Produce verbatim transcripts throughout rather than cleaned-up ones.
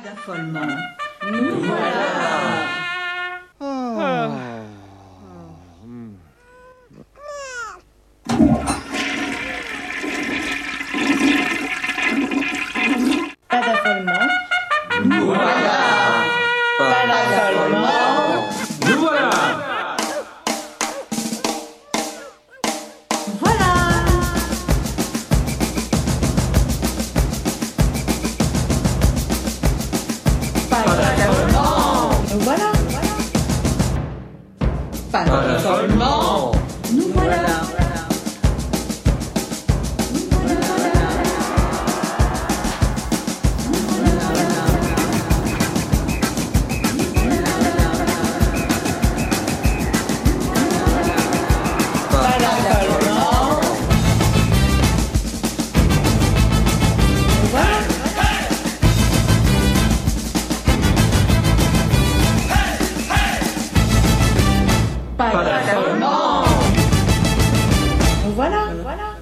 d'affolement. Nous voilà. Ah. Pas d'affolement. Nous voilà. Pas d'affolement. Nous voilà. Voilà. Pas d'affolement. Nous voilà. Pas d'affolement. Nous voilà. Pas d'affolement. Voilà. Voilà.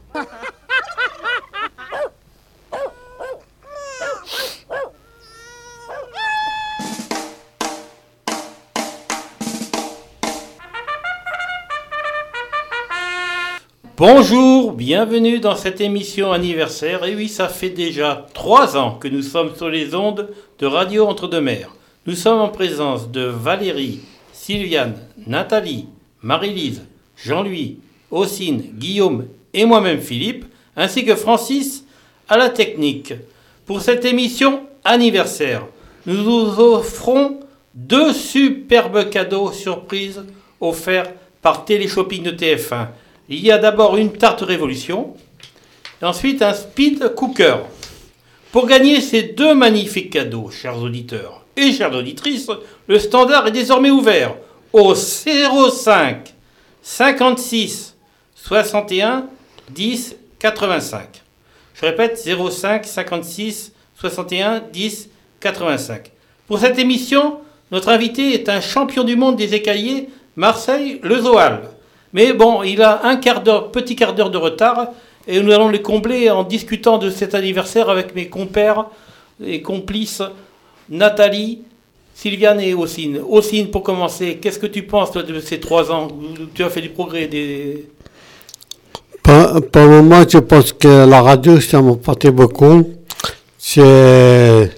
Bonjour, bienvenue dans cette émission anniversaire. Et oui, ça fait déjà trois ans que nous sommes sur les ondes de Radio Entre-deux-Mers. Nous sommes en présence de Valérie, Sylviane, Nathalie, Marie-Lise, Jean-Louis, Ossine, Guillaume et moi-même Philippe, ainsi que Francis à la technique. Pour cette émission anniversaire, nous vous offrons deux superbes cadeaux surprises offerts par Téléshopping de T F un. Il y a d'abord une tarte révolution, et ensuite un speed cooker. Pour gagner ces deux magnifiques cadeaux, chers auditeurs et chères auditrices, le standard est désormais ouvert au zéro cinq cinquante-six soixante et un dix quatre-vingt-cinq. Je répète, zéro cinq cinquante-six soixante et un dix quatre-vingt-cinq. Pour cette émission, notre invité est un champion du monde des écaillés, Marseille Lezoal. Mais bon, il a un quart d'heure, petit quart d'heure de retard, et nous allons les combler en discutant de cet anniversaire avec mes compères et complices Nathalie, Sylviane et Ossine. Ossine, pour commencer, qu'est-ce que tu penses toi, de ces trois ans où tu as fait du progrès des... Pour, pour le moment, je pense que la radio, ça m'a apporté beaucoup. C'est...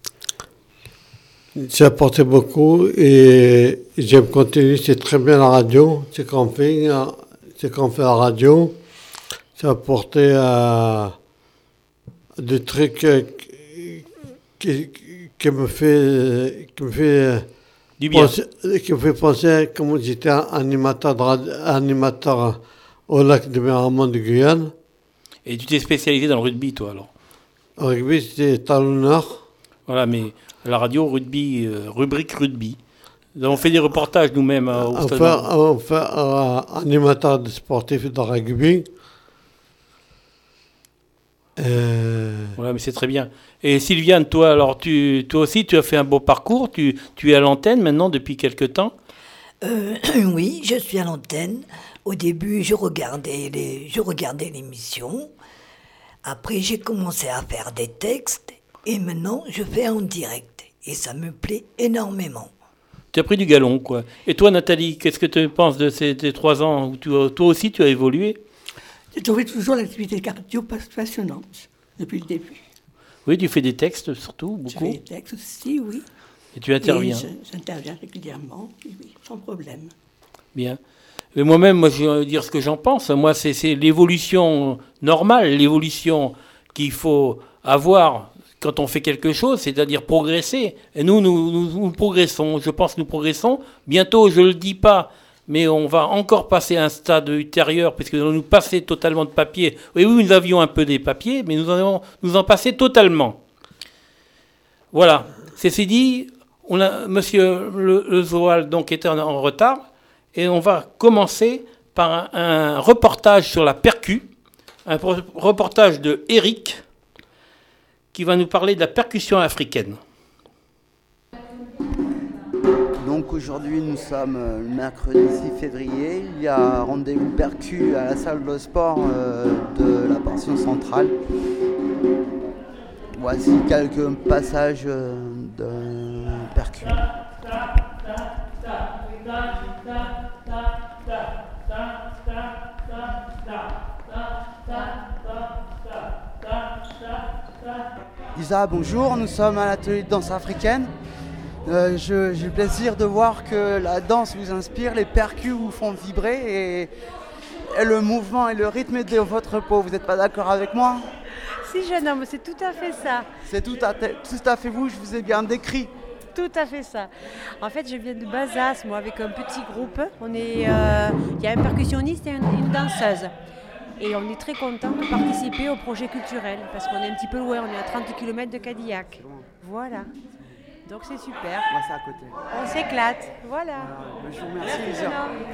Ça apporté beaucoup et j'aime continuer. C'est très bien la radio, c'est qu'on fait, c'est qu'on fait la radio. Ça a apporté euh, des trucs euh, qui, qui me fait, qui me fait du bien, penser, qui me fait penser comme j'étais animateur, de radio, animateur au lac de Méramont de Guyane. Et tu t'es spécialisé dans le rugby, toi, alors? Au rugby, c'était talonneur. Voilà, mais la radio, rugby, euh, rubrique rugby. On fait des reportages nous-mêmes euh, au On stade. fait, on fait euh, animateur de sportif de rugby. Euh... Voilà, mais c'est très bien. Et Sylviane, toi, alors, tu, toi aussi, tu as fait un beau parcours. Tu, tu es à l'antenne maintenant depuis quelque temps. Euh, oui, je suis à l'antenne. Au début, je regardais les, je regardais l'émission. Après, j'ai commencé à faire des textes. Et maintenant, je fais en direct. Et ça me plaît énormément. Tu as pris du galon, quoi. Et toi, Nathalie, qu'est-ce que tu penses de ces, ces trois ans où tu, toi aussi, tu as évolué? J'ai trouvé toujours l'activité cardio passionnante, depuis le début. Oui, tu fais des textes, surtout, beaucoup. Je fais des textes aussi, oui. Et tu interviens. Et j'interviens régulièrement, oui, oui, sans problème. Bien. Et moi-même, moi, je vais dire ce que j'en pense. Moi, c'est, c'est l'évolution normale, l'évolution qu'il faut avoir quand on fait quelque chose, c'est-à-dire progresser. Et nous, nous, nous, nous progressons. Je pense que nous progressons. Bientôt, je ne le dis pas, mais on va encore passer à un stade ultérieur, puisque nous allons nous passer totalement de papier. Oui, oui, nous avions un peu des papiers, mais nous allons nous en passer totalement. Voilà. Ceci dit, on a, Monsieur Le, Le Zoal donc était en, en retard, et on va commencer par un, un reportage sur la percu, un reportage de Eric, qui va nous parler de la percussion africaine. Donc aujourd'hui nous sommes le mercredi six février, il y a rendez-vous percu à la salle de sport euh, de la portion centrale. Voici quelques passages euh, de percus. Isa, bonjour, nous sommes à l'atelier de danse africaine. Euh, je, j'ai le plaisir de voir que la danse vous inspire, les percus vous font vibrer et, et le mouvement et le rythme de votre peau. Vous n'êtes pas d'accord avec moi ? Si, jeune homme, c'est tout à fait ça. C'est tout à, tout à fait vous, je vous ai bien décrit. Tout à fait ça. En fait, je viens de Bazas, moi, avec un petit groupe. On est, euh, il y a un percussionniste et une, une danseuse. Et on est très content de participer au projet culturel, parce qu'on est un petit peu loin, on est à trente kilomètres de Cadillac. Voilà. Donc c'est super. Moi, c'est à côté. On s'éclate. Voilà. Euh, je vous remercie, Lisa.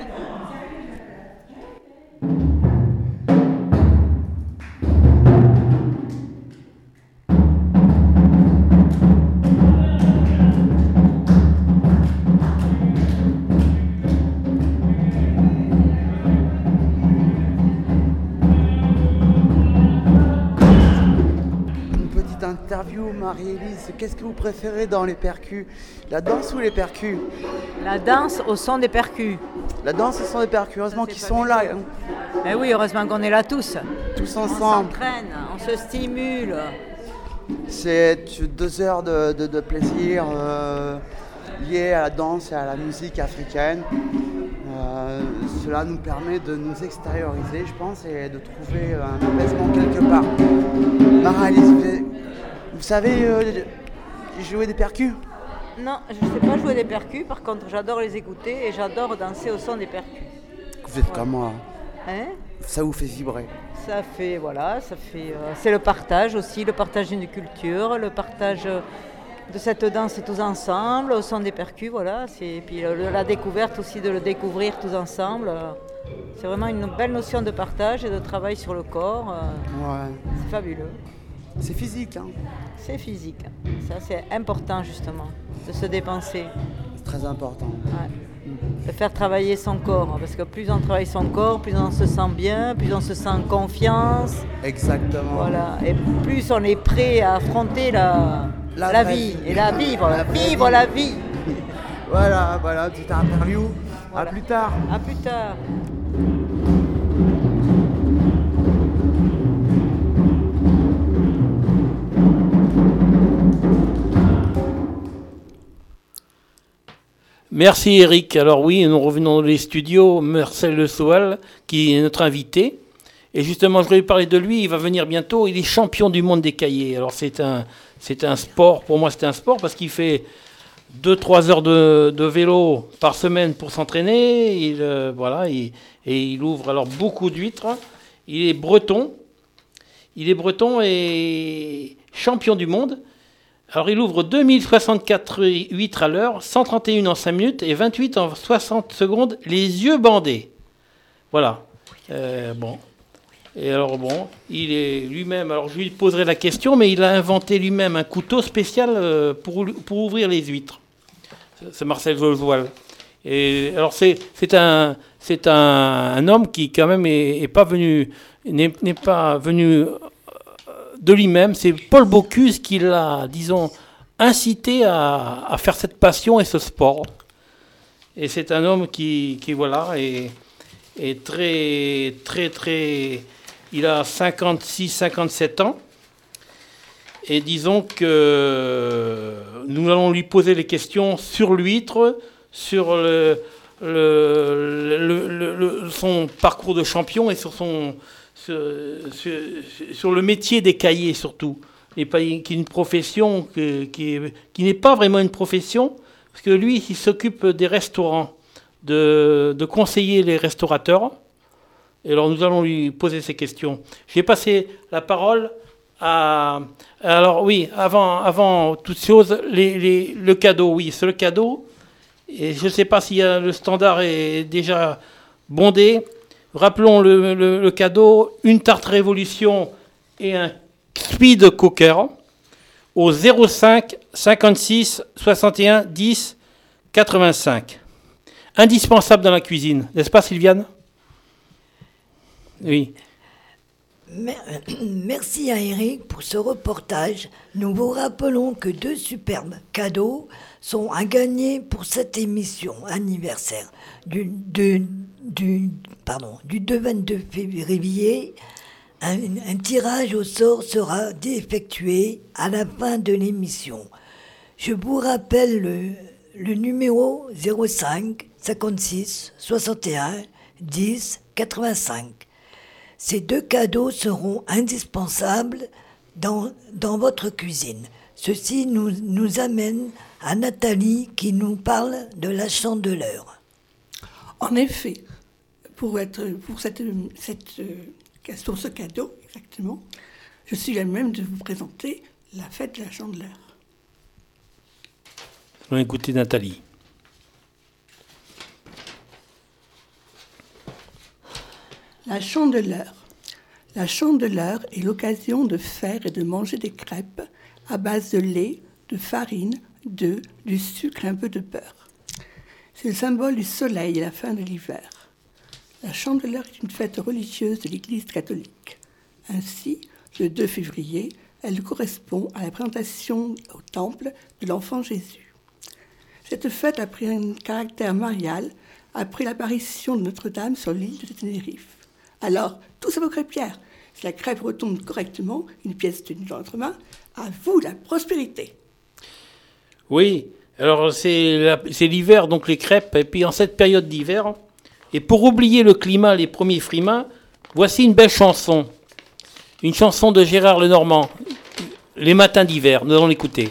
Interview, Marie-Élise, qu'est-ce que vous préférez dans les percus? La danse ou les percus? La danse au son des percus. La danse au son des percus, heureusement qu'ils sont là. Hein. Eh oui, heureusement qu'on est là tous. Tous on ensemble. On s'entraîne, on se stimule. C'est deux heures de, de, de plaisir euh, liées à la danse et à la musique africaine. Euh, cela nous permet de nous extérioriser, je pense, et de trouver un apaisement quelque part. Marie-Élise, vous, vous savez euh, jouer des percus? Non, je ne sais pas jouer des percus, par contre j'adore les écouter et j'adore danser au son des percus. Vous êtes ouais. comme moi. Hein? Ça vous fait vibrer. Ça fait, voilà, ça fait... Euh, c'est le partage aussi, le partage d'une culture, le partage de cette danse tous ensemble, au son des percus, voilà. Et puis le, la découverte aussi, de le découvrir tous ensemble. C'est vraiment une belle notion de partage et de travail sur le corps. Ouais. C'est fabuleux. C'est physique, hein? C'est physique. Ça, c'est important, justement, de se dépenser. C'est très important. Ouais. De faire travailler son corps. Parce que plus on travaille son corps, plus on se sent bien, plus on se sent en confiance. Exactement. Voilà. Et plus on est prêt à affronter la, la, la vie. vie. Et la vivre. La vivre vie. la vie. Voilà, voilà, petite interview. Voilà. À plus tard. À plus tard. Merci Eric. Alors oui, nous revenons dans les studios. Marcel Le Soal, qui est notre invité. Et justement, je voulais parler de lui. Il va venir bientôt. Il est champion du monde des cahiers. Alors c'est un, c'est un sport. Pour moi, c'est un sport parce qu'il fait deux trois heures de, de vélo par semaine pour s'entraîner. Il, euh, voilà, il, et il ouvre alors beaucoup d'huîtres. Il est breton. Il est breton et champion du monde. Alors, il ouvre deux mille soixante-quatre huîtres à l'heure, cent trente et un en cinq minutes et vingt-huit en soixante secondes, les yeux bandés. Voilà. Euh, bon. Et alors, bon, il est lui-même, alors je lui poserai la question, mais il a inventé lui-même un couteau spécial euh, pour, pour ouvrir les huîtres. C'est Marcel Jolzoal. Et alors, c'est, c'est, un, c'est un, un homme qui, quand même, est, est pas venu, n'est, n'est pas venu de lui-même. C'est Paul Bocuse qui l'a, disons, incité à, à faire cette passion et ce sport. Et c'est un homme qui, qui voilà, est, est très, très, très... Il a cinquante-six cinquante-sept ans. Et disons que nous allons lui poser les questions sur l'huître, sur le, le, le, le, le, son parcours de champion et sur son... Sur, sur, sur le métier des cahiers surtout, et pas, qui est une profession que, qui, est, qui n'est pas vraiment une profession, parce que lui, il s'occupe des restaurants, de, de conseiller les restaurateurs. Et alors nous allons lui poser ces questions. J'ai passé la parole à... Alors oui, avant, avant toute chose, les, les, le cadeau, oui, c'est le cadeau. Et je ne sais pas si le standard est déjà bondé. Rappelons le, le, le cadeau, une tarte Révolution et un speed cooker au zéro cinq cinquante-six soixante et un dix quatre-vingt-cinq. Indispensable dans la cuisine, n'est-ce pas Sylviane? Oui. Merci à Eric pour ce reportage. Nous vous rappelons que deux superbes cadeaux sont à gagner pour cette émission anniversaire du, du, du, pardon, du deux vingt-deux février. Un, un tirage au sort sera effectué à la fin de l'émission. Je vous rappelle le, le numéro zéro cinq cinquante-six soixante et un dix quatre-vingt-cinq. Ces deux cadeaux seront indispensables dans, dans votre cuisine. Ceci nous, nous amène à Nathalie qui nous parle de la chandeleur. En effet, pour, être, pour cette, cette, pour ce cadeau, exactement, je suis la même de vous présenter la fête de la chandeleur. On va écouter Nathalie. La chandeleur. La chandeleur est l'occasion de faire et de manger des crêpes à base de lait, de farine, d'œufs, du sucre et un peu de beurre. C'est le symbole du soleil et la fin de l'hiver. La chandeleur est une fête religieuse de l'Église catholique. Ainsi, le deux février, elle correspond à la présentation au temple de l'enfant Jésus. Cette fête a pris un caractère marial après l'apparition de Notre-Dame sur l'île de Tenerife. Alors, tous à vos crêpières. Si la crêpe retombe correctement, une pièce tenue dans votre main, à vous la prospérité. Oui, alors c'est, la, c'est l'hiver, donc les crêpes, et puis en cette période d'hiver, et pour oublier le climat, les premiers frimas, voici une belle chanson. Une chanson de Gérard Lenormand, Les matins d'hiver, nous allons l'écouter.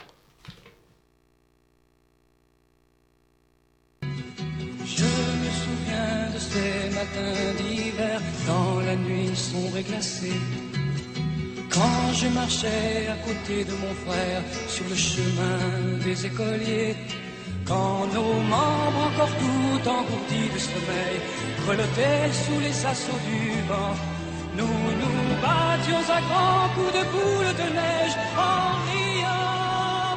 Dans la nuit sombre et glacée, quand je marchais à côté de mon frère sur le chemin des écoliers, quand nos membres encore tout engourdis de sommeil grelottaient sous les assauts du vent, nous nous battions à grands coups de boule de neige en riant.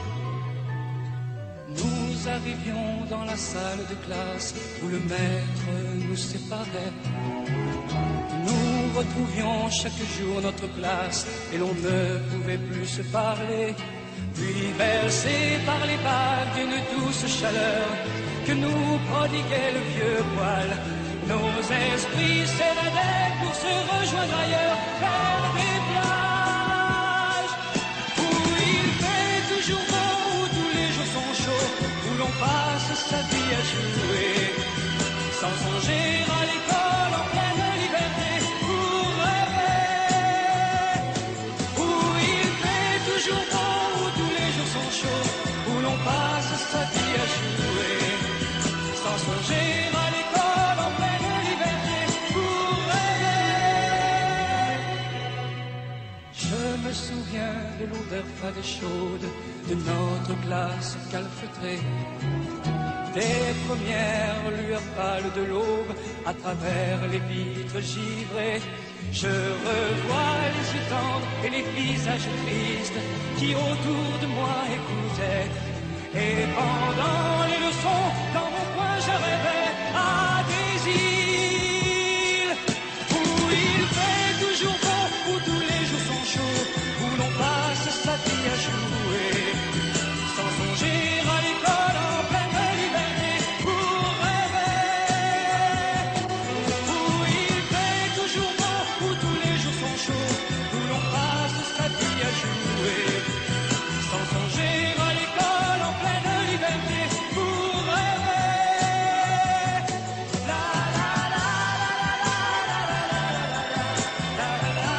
Nous arrivions dans la salle de classe où le maître nous séparait. Nous retrouvions chaque jour notre place et l'on ne pouvait plus se parler. Puis bercés par les vagues d'une douce chaleur que nous prodiguait le vieux poil, nos esprits s'élevaient pour se rejoindre ailleurs vers des plages où il fait toujours beau, où tous les jours sont chauds, où l'on passe sa vie à jouer sans songer à l'école en pleine liberté pour rêver, où il fait toujours beau, où tous les jours sont chauds, où l'on passe sa vie à jouer sans songer à l'école en pleine liberté pour rêver. Je me souviens de l'odeur fade et chaude de notre classe calfeutrée, des premières lueurs pâles de l'aube à travers les vitres givrées. Je revois les yeux tendres et les visages tristes qui autour de moi écoutaient. Et pendant les leçons, dans mon coin, je rêvais à des îles où il fait toujours beau, où tous les jours sont chauds, où l'on passe sa vie à jouer sans songer à l'école en pleine liberté pour rêver, où il fait toujours beau, où tous les jours sont chauds, où l'on passe sa vie à jouer sans songer à l'école en pleine liberté pour rêver. La la la la la la la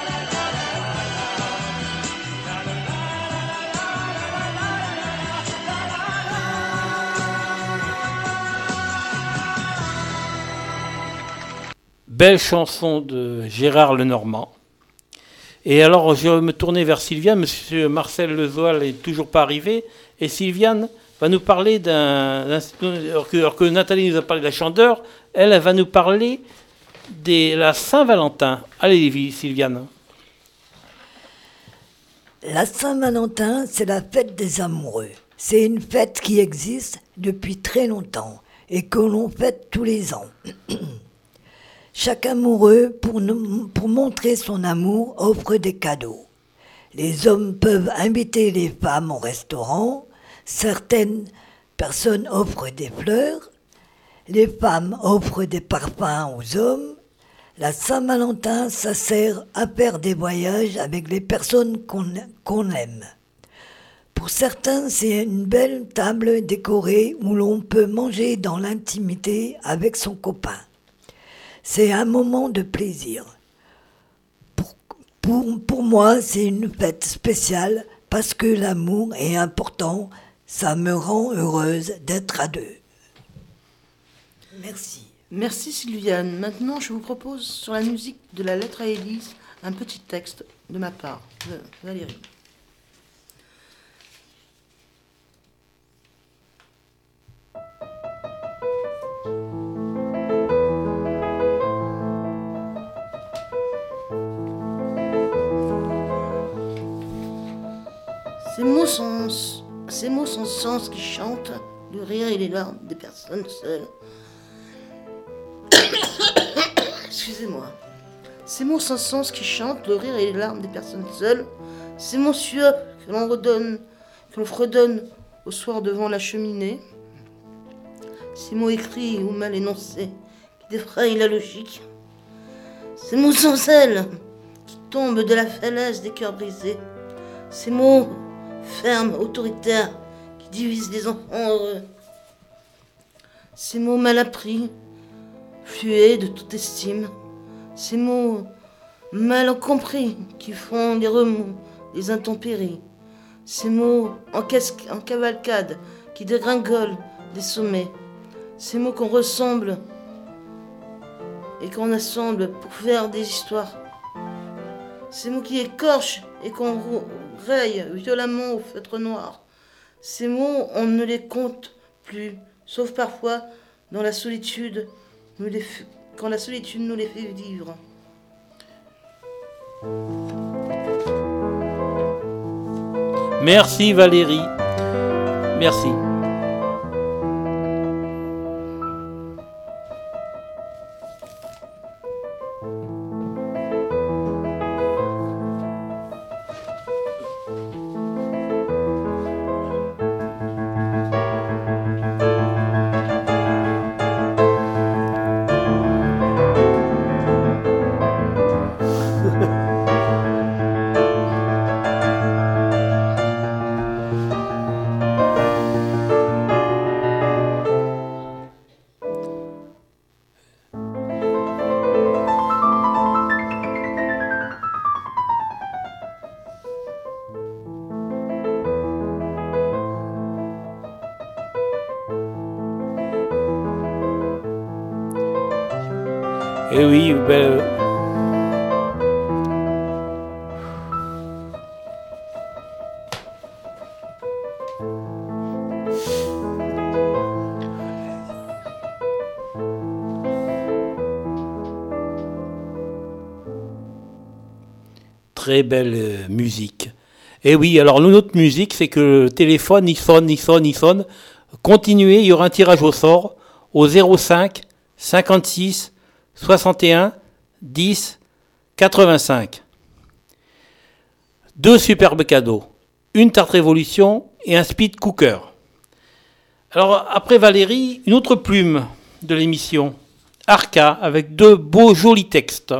Belle chanson de Gérard Lenormand. Et alors, je vais me tourner vers Sylviane. Monsieur Marcel Lezoal n'est toujours pas arrivé. Et Sylviane va nous parler d'un... d'un alors, que, alors que Nathalie nous a parlé de la chandeleur, elle, elle va nous parler de la Saint-Valentin. Allez, Sylviane. La Saint-Valentin, c'est la fête des amoureux. C'est une fête qui existe depuis très longtemps et que l'on fête tous les ans. Chaque amoureux, pour, nous, pour montrer son amour, offre des cadeaux. Les hommes peuvent inviter les femmes au restaurant. Certaines personnes offrent des fleurs. Les femmes offrent des parfums aux hommes. La Saint-Valentin, ça sert à faire des voyages avec les personnes qu'on, qu'on aime. Pour certains, c'est une belle table décorée où l'on peut manger dans l'intimité avec son copain. C'est un moment de plaisir. Pour, pour, pour moi, c'est une fête spéciale parce que l'amour est important. Ça me rend heureuse d'être à deux. Merci. Merci Sylviane. Maintenant, je vous propose sur la musique de la lettre à Élise un petit texte de ma part, de Valérie. Ces mots sans, ces mots sans sens qui chantent le rire et les larmes des personnes seules. Excusez-moi. Ces mots sans sens qui chantent le rire et les larmes des personnes seules. Ces mots suaves que l'on redonne, que l'on fredonne au soir devant la cheminée. Ces mots écrits ou mal énoncés qui défrayent la logique. Ces mots sans ailes qui tombent de la falaise des cœurs brisés. Ces mots fermes, autoritaires, qui divisent les enfants heureux. Ces mots mal appris, flués de toute estime. Ces mots mal compris, qui font des remous, des intempéries. Ces mots en, casque, en cavalcade, qui dégringolent des sommets. Ces mots qu'on ressemble et qu'on assemble pour faire des histoires. Ces mots qui écorchent et qu'on raye violemment au feutre noir. Ces mots, on ne les compte plus, sauf parfois dans la solitude, nous les f... quand la solitude nous les fait vivre. Merci Valérie. Merci. Et oui, ben... Très belle euh, musique. Et oui, alors notre musique, c'est que le téléphone, il sonne, il sonne, il sonne. Continuez, il y aura un tirage au sort au zéro cinq cinquante-six soixante et un dix quatre-vingt-cinq. Deux superbes cadeaux, une tarte révolution et un speed cooker. Alors après Valérie, une autre plume de l'émission, Arca, avec deux beaux jolis textes.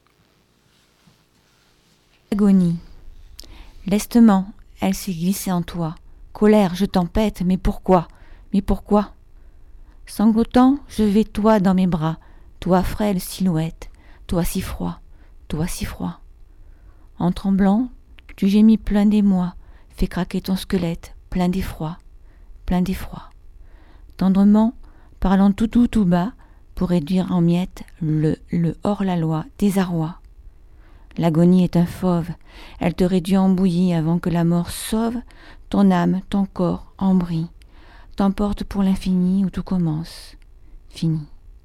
Agonie. Lestement, elle s'est glissée en toi. Colère, je t'empête, mais pourquoi? Mais pourquoi? Sanglotant, je vais toi dans mes bras, toi frêle silhouette, toi si froid, toi si froid. En tremblant, tu gémis plein d'émoi, fais craquer ton squelette, plein d'effroi, plein d'effroi. Tendrement, parlant tout doux tout bas, pour réduire en miettes le, le hors-la-loi désarroi. L'agonie est un fauve, elle te réduit en bouillie avant que la mort sauve ton âme, ton corps en bris, t'emporte pour l'infini où tout commence, fini.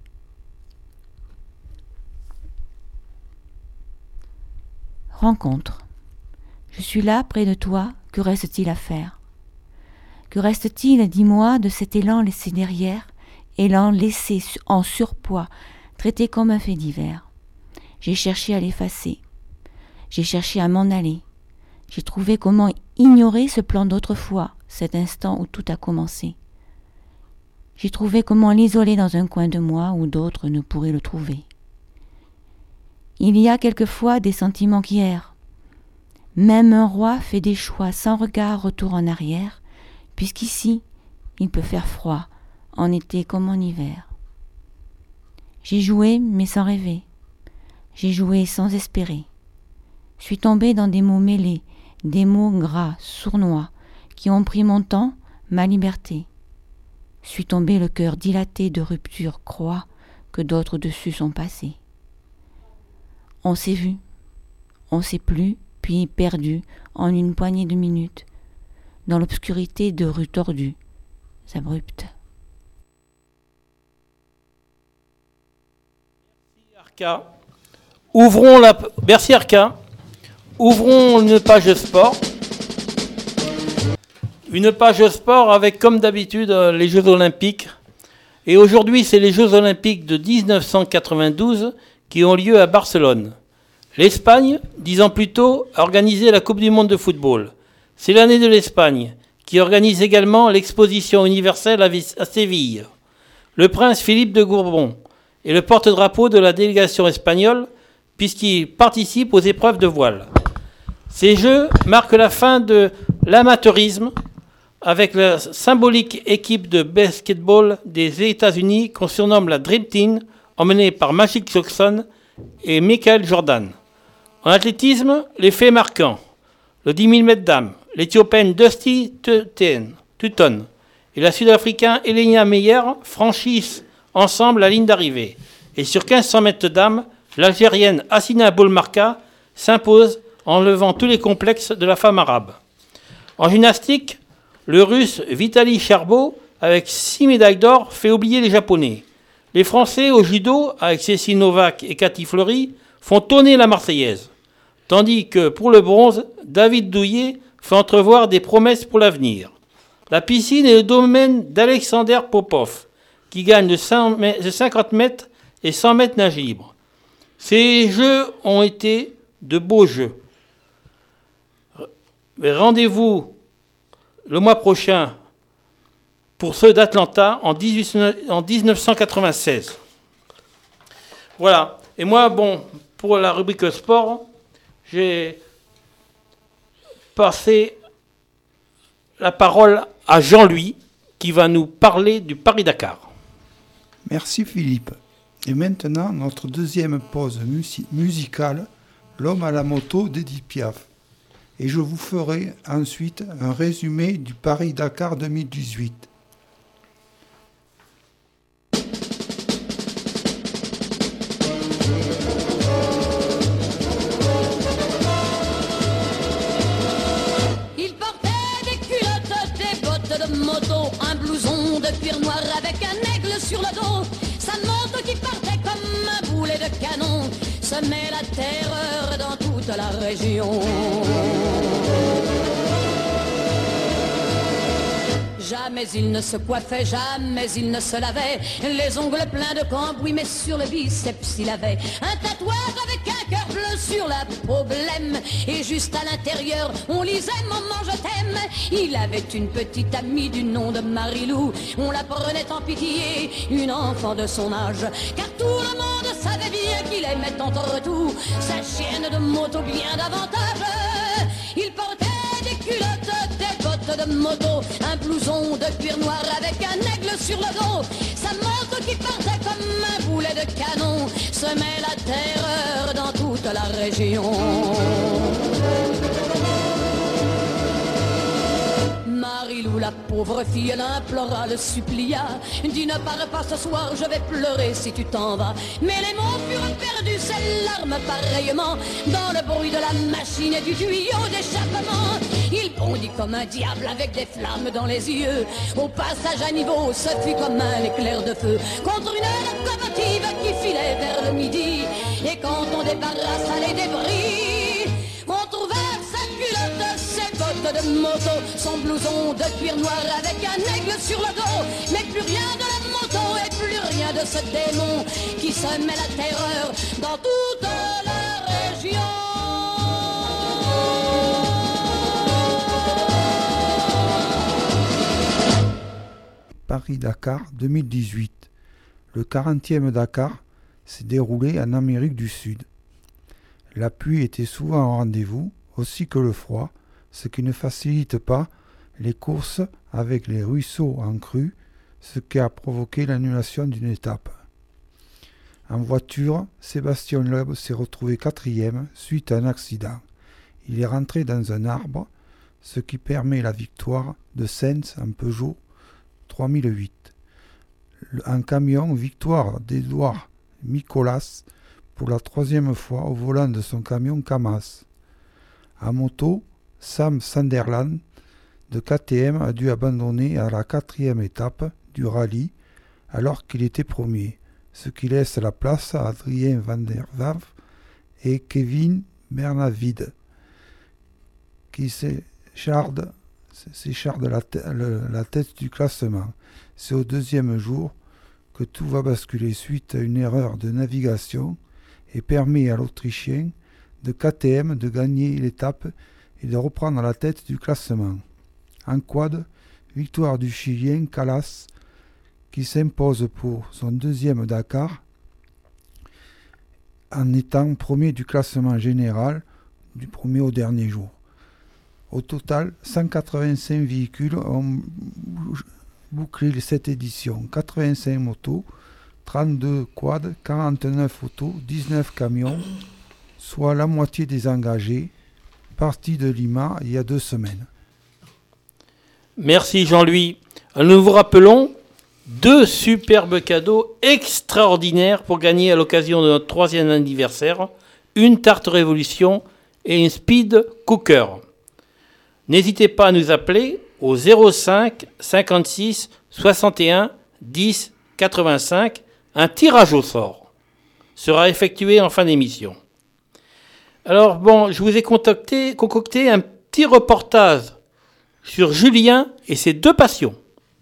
Rencontre. Je suis là près de toi, que reste-t-il à faire? Que reste-t-il, dis-moi, de cet élan laissé derrière, élan laissé en surpoids, traité comme un fait divers. J'ai cherché à l'effacer. J'ai cherché à m'en aller. J'ai trouvé comment ignorer ce plan d'autrefois, cet instant où tout a commencé. J'ai trouvé comment l'isoler dans un coin de moi où d'autres ne pourraient le trouver. Il y a quelquefois des sentiments qui errent. Même un roi fait des choix sans regard retour en arrière, puisqu'ici, il peut faire froid, en été comme en hiver. J'ai joué, mais sans rêver. J'ai joué sans espérer. Je suis tombée dans des mots mêlés, des mots gras, sournois, qui ont pris mon temps, ma liberté. Je suis tombée le cœur dilaté de rupture croix que d'autres dessus sont passés. On s'est vu, on s'est plus, puis perdu en une poignée de minutes, dans l'obscurité de rues tordues, abruptes. Arca. Ouvrons la... Merci Arca. Ouvrons une page sport. Une page sport avec, comme d'habitude, les Jeux Olympiques. Et aujourd'hui, c'est les Jeux Olympiques de dix-neuf cent quatre-vingt-douze qui ont lieu à Barcelone. L'Espagne, dix ans plus tôt, a organisé la Coupe du Monde de football. C'est l'année de l'Espagne, qui organise également l'exposition universelle à Séville. Le prince Philippe de Bourbon est le porte-drapeau de la délégation espagnole, puisqu'il participe aux épreuves de voile. Ces Jeux marquent la fin de l'amateurisme, avec la symbolique équipe de basketball des États-Unis qu'on surnomme la Dream Team, emmenée par Magic Johnson et Michael Jordan. En athlétisme, les faits marquants. Le dix mille mètres dames, l'Éthiopienne Dusty Tutton et la Sud-Africaine Elenia Meyer franchissent ensemble la ligne d'arrivée. Et sur quinze cents mètres dames, l'Algérienne Hassina Boulmarka s'impose en levant tous les complexes de la femme arabe. En gymnastique, le Russe Vitaly Charbot, avec six médailles d'or, fait oublier les Japonais. Les Français au judo, avec Cécile Novak et Cathy Fleury, font tonner la Marseillaise. Tandis que pour le bronze, David Douillet fait entrevoir des promesses pour l'avenir. La piscine est le domaine d'Alexander Popov, qui gagne de cinquante mètres et cent mètres nage libre. Ces jeux ont été de beaux jeux. Rendez-vous le mois prochain pour ceux d'Atlanta en, en dix-neuf cent quatre-vingt-seize. Voilà. Et moi, bon, pour la rubrique sport, j'ai passé la parole à Jean-Louis qui va nous parler du Paris-Dakar. Merci Philippe. Et maintenant, notre deuxième pause mus- musicale, L'homme à la moto d'Edith Piaf. Et je vous ferai ensuite un résumé du Paris-Dakar deux mille dix-huit. Il portait des culottes, des bottes de moto, un blouson de cuir noir avec un aigle sur le dos. Sa moto qui partait comme un boulet de canon semait la terreur dans toute la région. Jamais il ne se coiffait, jamais il ne se lavait, les ongles pleins de cambouis, mais sur le biceps il avait un tatouage avec un cœur bleu sur la peau blême. Et juste à l'intérieur, on lisait « Maman, je t'aime ». Il avait une petite amie du nom de Marilou, on la prenait en pitié, une enfant de son âge, car tout le monde savait bien qu'il aimait entre tout sa chienne de moto bien davantage. Il portait des culottes, des bottes de moto, un blouson de cuir noir avec un aigle sur le dos. Sa moto qui partait comme un boulet de canon semait la terreur dans toute la région. Marilou, la pauvre fille, elle implora, le supplia. Dis ne pars pas ce soir, je vais pleurer si tu t'en vas. Mais les mots furent perdus, ses larmes pareillement, dans le bruit de la machine et du tuyau d'échappement. Il bondit comme un diable avec des flammes dans les yeux. Au passage à niveau, ce fut comme un éclair de feu contre une locomotive qui filait vers le midi. Et quand on débarrassa les débris, on trouva sa culotte, ses bottes porte de moto, son blouson de cuir noir avec un aigle sur le dos. Mais plus rien de la moto et plus rien de ce démon qui semait la terreur dans toute la région. Paris-Dakar deux mille dix-huit. Le quarantième Dakar s'est déroulé en Amérique du Sud. La pluie était souvent au rendez-vous, aussi que le froid, ce qui ne facilite pas les courses avec les ruisseaux en crue, ce qui a provoqué l'annulation d'une étape. En voiture, Sébastien Loeb s'est retrouvé quatrième suite à un accident. Il est rentré dans un arbre, ce qui permet la victoire de Sainz en Peugeot trois mille huit. En camion, victoire d'Edouard Nicolas pour la troisième fois au volant de son camion Kamaz. En moto, Sam Sunderland de K T M a dû abandonner à la quatrième étape du rallye alors qu'il était premier, ce qui laisse la place à Adrien van der Waaf et Kevin Bernavide qui s'échardent s'écharde la, t- le, la tête du classement. C'est au deuxième jour que tout va basculer suite à une erreur de navigation et permet à l'Autrichien de K T M de gagner l'étape et de reprendre la tête du classement. En quad, victoire du Chilien Calas qui s'impose pour son deuxième Dakar en étant premier du classement général du premier au dernier jour. Au total, cent quatre-vingt-cinq véhicules ont bouclé cette édition. quatre-vingt-cinq motos, trente-deux quads, quarante-neuf autos, dix-neuf camions, soit la moitié des engagés, partis de Lima il y a deux semaines. Merci Jean-Louis. Nous vous rappelons deux superbes cadeaux extraordinaires pour gagner à l'occasion de notre troisième anniversaire, une tarte révolution et une speed cooker. N'hésitez pas à nous appeler au zéro cinq cinquante-six soixante et un dix quatre-vingt-cinq. Un tirage au sort sera effectué en fin d'émission. Alors bon, je vous ai contacté, concocté un petit reportage sur Julien et ses deux passions.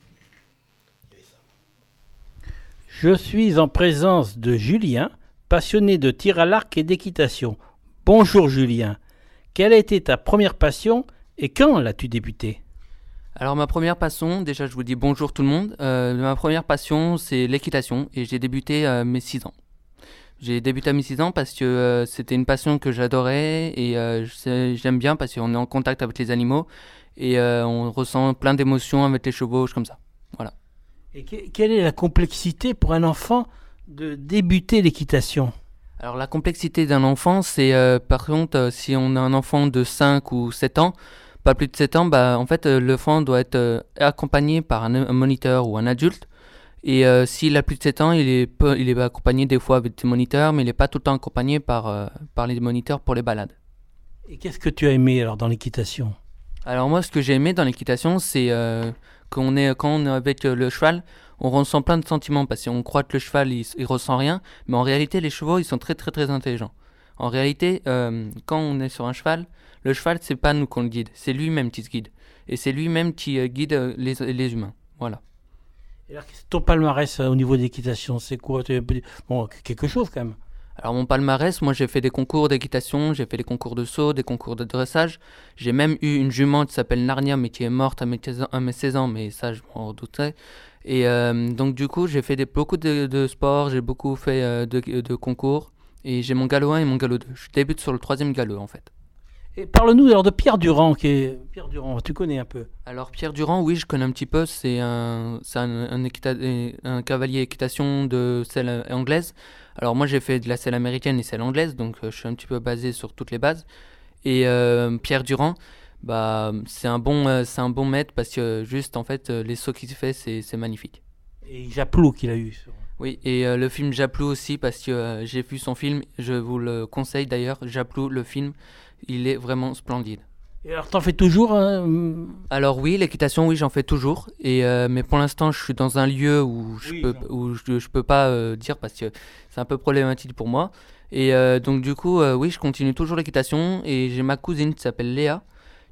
Je suis en présence de Julien, passionné de tir à l'arc et d'équitation. Bonjour Julien, quelle a été ta première passion et quand l'as-tu débuté ? Alors ma première passion, déjà je vous dis bonjour tout le monde, euh, ma première passion c'est l'équitation et j'ai débuté à mes six ans. J'ai débuté à mes six ans parce que euh, c'était une passion que j'adorais et euh, j'aime bien parce qu'on est en contact avec les animaux et euh, on ressent plein d'émotions avec les chevaux, comme ça. Voilà. Et que, quelle est la complexité pour un enfant de débuter l'équitation ? Alors la complexité d'un enfant, c'est euh, par contre euh, si on a un enfant de cinq ou sept ans, pas plus de sept ans, bah, en fait, euh, l'enfant doit être euh, accompagné par un, un moniteur ou un adulte. Et euh, s'il a plus de sept ans, il est, peu, il est accompagné des fois avec des moniteurs, mais il n'est pas tout le temps accompagné par, euh, par les moniteurs pour les balades. Et qu'est-ce que tu as aimé alors dans l'équitation ? Alors moi, ce que j'ai aimé dans l'équitation, c'est euh, qu'on est, quand on est avec euh, le cheval, on ressent plein de sentiments, parce qu'on croit que le cheval, il, il ressent rien, mais en réalité, les chevaux, ils sont très très très intelligents. En réalité, euh, quand on est sur un cheval, le cheval, c'est pas nous qu'on le guide, c'est lui-même qui se guide. Et c'est lui-même qui euh, guide euh, les, les humains. Voilà. Et alors, ton palmarès euh, au niveau de l'équitation, c'est quoi ? Bon, quelque chose quand même. Alors mon palmarès, moi j'ai fait des concours d'équitation, j'ai fait des concours de saut, des concours de dressage. J'ai même eu une jument qui s'appelle Narnia, mais qui est morte à mes, à mes seize ans, mais ça je m'en redoutais. Et euh, donc du coup, j'ai fait des, beaucoup de, de sports, j'ai beaucoup fait euh, de, de concours. Et j'ai mon galop un et mon galop deux. Je débute sur le troisième galop en fait. Et parle-nous alors de Pierre Durand, qui est Pierre Durand, tu connais un peu. Alors Pierre Durand, oui, je connais un petit peu. C'est un, c'est un, un, équita- un cavalier équitation de selle anglaise. Alors moi, j'ai fait de la selle américaine et selle anglaise, donc euh, je suis un petit peu basé sur toutes les bases. Et euh, Pierre Durand, bah, c'est un bon, euh, c'est un bon maître parce que juste en fait, euh, les sauts qu'il fait, c'est, c'est magnifique. Et Japlou qu'il a eu. Sur... Oui, et euh, le film Japlou aussi parce que euh, j'ai vu son film. Je vous le conseille d'ailleurs, Japlou, le film. Il est vraiment splendide. Et alors, t'en fais toujours hein... Alors oui, l'équitation, oui, j'en fais toujours. Et euh, mais pour l'instant, je suis dans un lieu où je oui, peux, où je, je peux pas euh, dire parce que c'est un peu problématique pour moi. Et euh, donc du coup, euh, oui, je continue toujours l'équitation. Et j'ai ma cousine qui s'appelle Léa,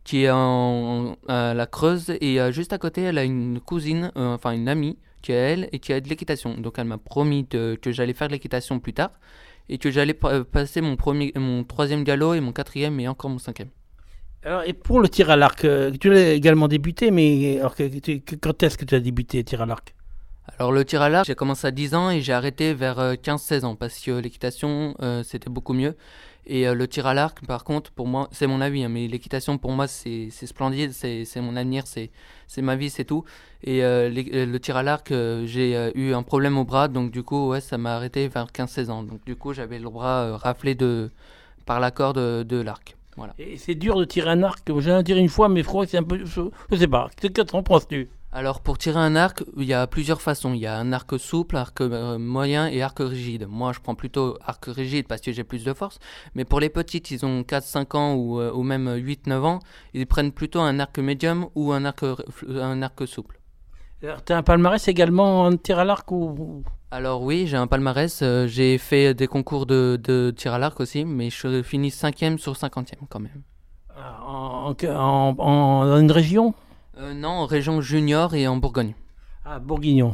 qui est en, à la Creuse. Et euh, juste à côté, elle a une cousine, euh, enfin une amie, qui est elle, et qui a de l'équitation. Donc elle m'a promis de, que j'allais faire de l'équitation plus tard, et que j'allais p- passer mon, premier, mon troisième galop, et mon quatrième, et encore mon cinquième. Alors, et pour le tir à l'arc, euh, tu l'as également débuté, mais alors, que, tu- que- quand est-ce que tu as débuté tir à l'arc? Alors le tir à l'arc, j'ai commencé à dix ans et j'ai arrêté vers euh, quinze seize ans parce que l'équitation, euh, c'était beaucoup mieux. Et euh, le tir à l'arc, par contre, pour moi, c'est mon avis, hein, mais l'équitation, pour moi, c'est, c'est splendide, c'est, c'est mon avenir, c'est, c'est ma vie, c'est tout. Et euh, les- euh, le tir à l'arc, euh, j'ai euh, eu un problème au bras, donc du coup, ouais, ça m'a arrêté vers quinze seize ans. Donc du coup, j'avais le bras euh, raflé de, par la corde de, de l'arc. Voilà. Et c'est dur de tirer un arc, j'ai un tiré une fois, mais je crois que c'est un peu. Je, je sais pas, que t'en penses-tu? Alors pour tirer un arc, il y a plusieurs façons. Il y a un arc souple, arc euh, moyen et arc rigide. Moi, je prends plutôt arc rigide parce que j'ai plus de force. Mais pour les petites, ils ont quatre cinq ans ou, euh, ou même huit neuf ans, ils prennent plutôt un arc médium ou un arc, un arc souple. Alors, t'as un palmarès également en tir à l'arc ou... Alors oui, j'ai un palmarès. Euh, j'ai fait des concours de, de tir à l'arc aussi, mais je finis cinquième sur cinquantième quand même. En, en, en, en- dans une région? Euh, non, en région junior et en Bourgogne. Ah, Bourguignon.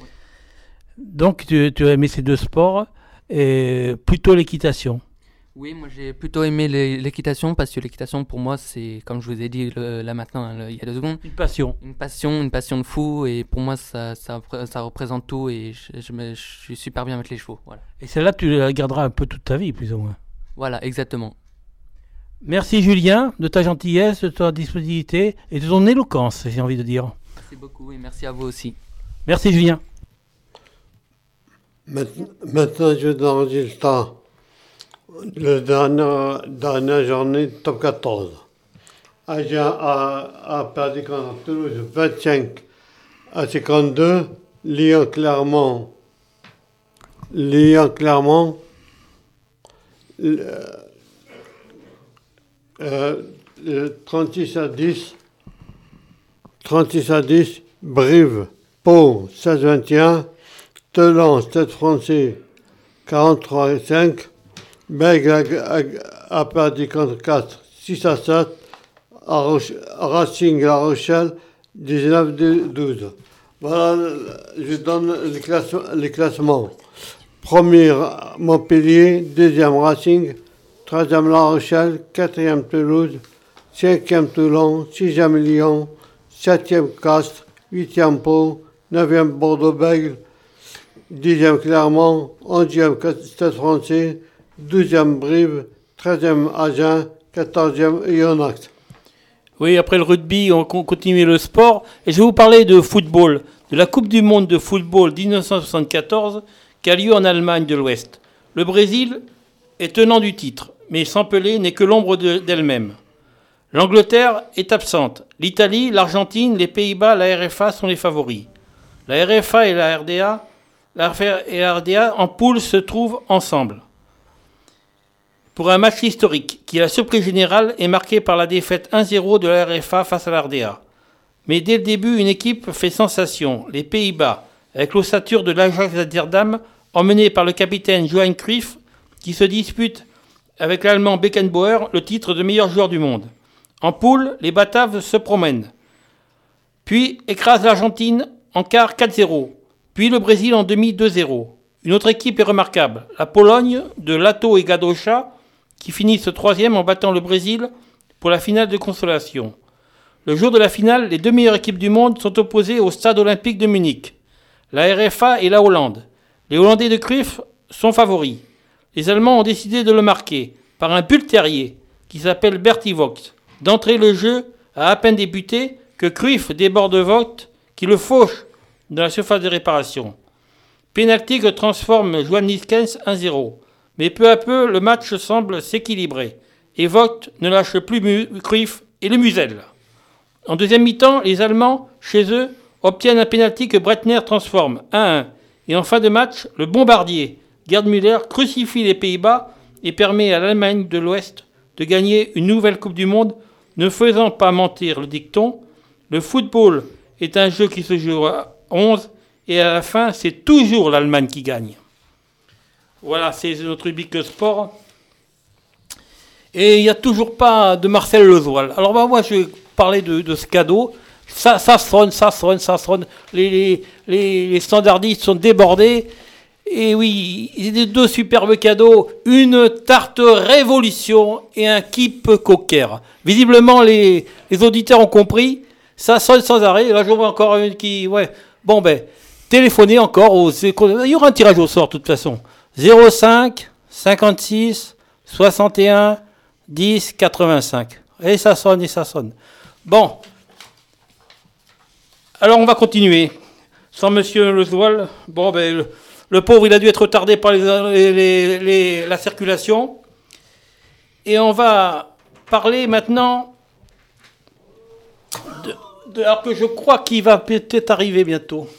Donc, tu, tu as aimé ces deux sports, et plutôt l'équitation. Oui, moi j'ai plutôt aimé l'é- l'équitation parce que l'équitation pour moi c'est, comme je vous ai dit le- là maintenant le- il y a deux secondes, Une passion. une passion, une passion de fou et pour moi ça, ça, repré- ça représente tout et je, je, me- je suis super bien avec les chevaux. Voilà, Et celle-là, tu la garderas un peu toute ta vie, plus ou moins. voilà exactement. Merci Julien, de ta gentillesse, de ta disponibilité et de ton éloquence, j'ai envie de dire. Merci beaucoup et merci à vous aussi. Merci Julien. Maintenant, maintenant, je donne le résultat. La dernière, dernière journée, top quatorze. Agen a, a perdu contre Toulouse vingt-cinq à cinquante-deux. Lyon-Clermont. Lyon-Clermont. Le- euh, le trente-six à dix. trente-six à dix. Brive. Pau, seize vingt et un. Telan, Stade français, quarante-trois à cinq. Bègle a, a- a perdu contre quatre, six à sept. À Roche- Racing La Rochelle, dix-neuf à douze. Voilà, je donne les, classe- les classements. Premier, Montpellier. Deuxième, Racing. Troisième, La Rochelle. Quatrième, Toulouse. Cinquième, Toulon. Sixième, Lyon. Septième, Castres. Huitième, Pau. Neuvième, Bordeaux-Bègles. Dixième, Clermont. Onzième, Stade français. Douzième, Brive. Treizième, Agen. Quatorzième, Yonax. Oui, après le rugby, on con- continue le sport. Et je vais vous parler de football, de la Coupe du monde de football dix-neuf cent soixante-quatorze qui a lieu en Allemagne de l'Ouest. Le Brésil est tenant du titre, mais sans Pelé n'est que l'ombre de- d'elle-même. L'Angleterre est absente. L'Italie, l'Argentine, les Pays-Bas, la R F A sont les favoris. La R F A et la R D A, la R F A et la R D A en poule se trouvent ensemble pour un match historique qui, à la surprise générale, est marqué par la défaite un zéro de la R F A face à la R D A. Mais dès le début, une équipe fait sensation, les Pays-Bas, avec l'ossature de l'Ajax Amsterdam, emmené par le capitaine Johan Cruyff, qui se dispute avec l'Allemand Beckenbauer le titre de meilleur joueur du monde. En poule, les Bataves se promènent, puis écrasent l'Argentine en quart quatre zéro, puis le Brésil en demi deux zéro. Une autre équipe est remarquable, la Pologne de Lato et Gadocha, qui finissent troisième en battant le Brésil pour la finale de consolation. Le jour de la finale, les deux meilleures équipes du monde sont opposées au stade olympique de Munich, la R F A et la Hollande. Les Hollandais de Cruyff sont favoris. Les Allemands ont décidé de le marquer par un but terrier qui s'appelle Bertie Vogt. D'entrer le jeu a à peine débuté que Cruyff déborde Vogt qui le fauche dans la surface de réparation. Pénalty que transforme Johan Niskens un zéro. Mais peu à peu, le match semble s'équilibrer. Et Vogt ne lâche plus mu- Cruyff et le muselle. En deuxième mi-temps, les Allemands, chez eux, obtiennent un pénalty que Breitner transforme un à un. Et en fin de match, le bombardier Gerd Müller crucifie les Pays-Bas et permet à l'Allemagne de l'Ouest de gagner une nouvelle Coupe du Monde, ne faisant pas mentir le dicton. Le football est un jeu qui se joue à onze et à la fin, c'est toujours l'Allemagne qui gagne. Voilà, c'est notre rubrique sport. Et il n'y a toujours pas de Marcel Lezoil. Alors bah, moi, je vais parler de, de ce cadeau. Ça, ça sonne, ça sonne, ça sonne. Les, les, les, les standardistes sont débordés. Et oui, il y a deux superbes cadeaux. Une tarte Révolution et un Keep Cocker. Visiblement, les, les auditeurs ont compris. Ça sonne sans arrêt. Là, je vois encore une qui... Ouais. Bon, ben, téléphonez encore. Aux... Il y aura un tirage au sort, de toute façon. zéro cinq cinquante-six soixante et un dix quatre-vingt-cinq. Et ça sonne, et ça sonne. Bon. Alors, on va continuer. Sans Monsieur Lezoil, bon, ben, le, le pauvre, il a dû être retardé par les, les, les, la circulation. Et on va parler maintenant, de, de, alors que je crois qu'il va peut-être arriver bientôt.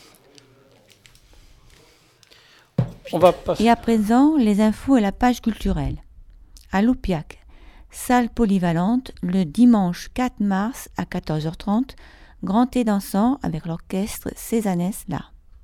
On va passer. Et à présent, les infos et la page culturelle. À Loupiac, salle polyvalente, le dimanche quatre mars à quatorze heures trente, grand thé dansant avec l'orchestre Cézannes là.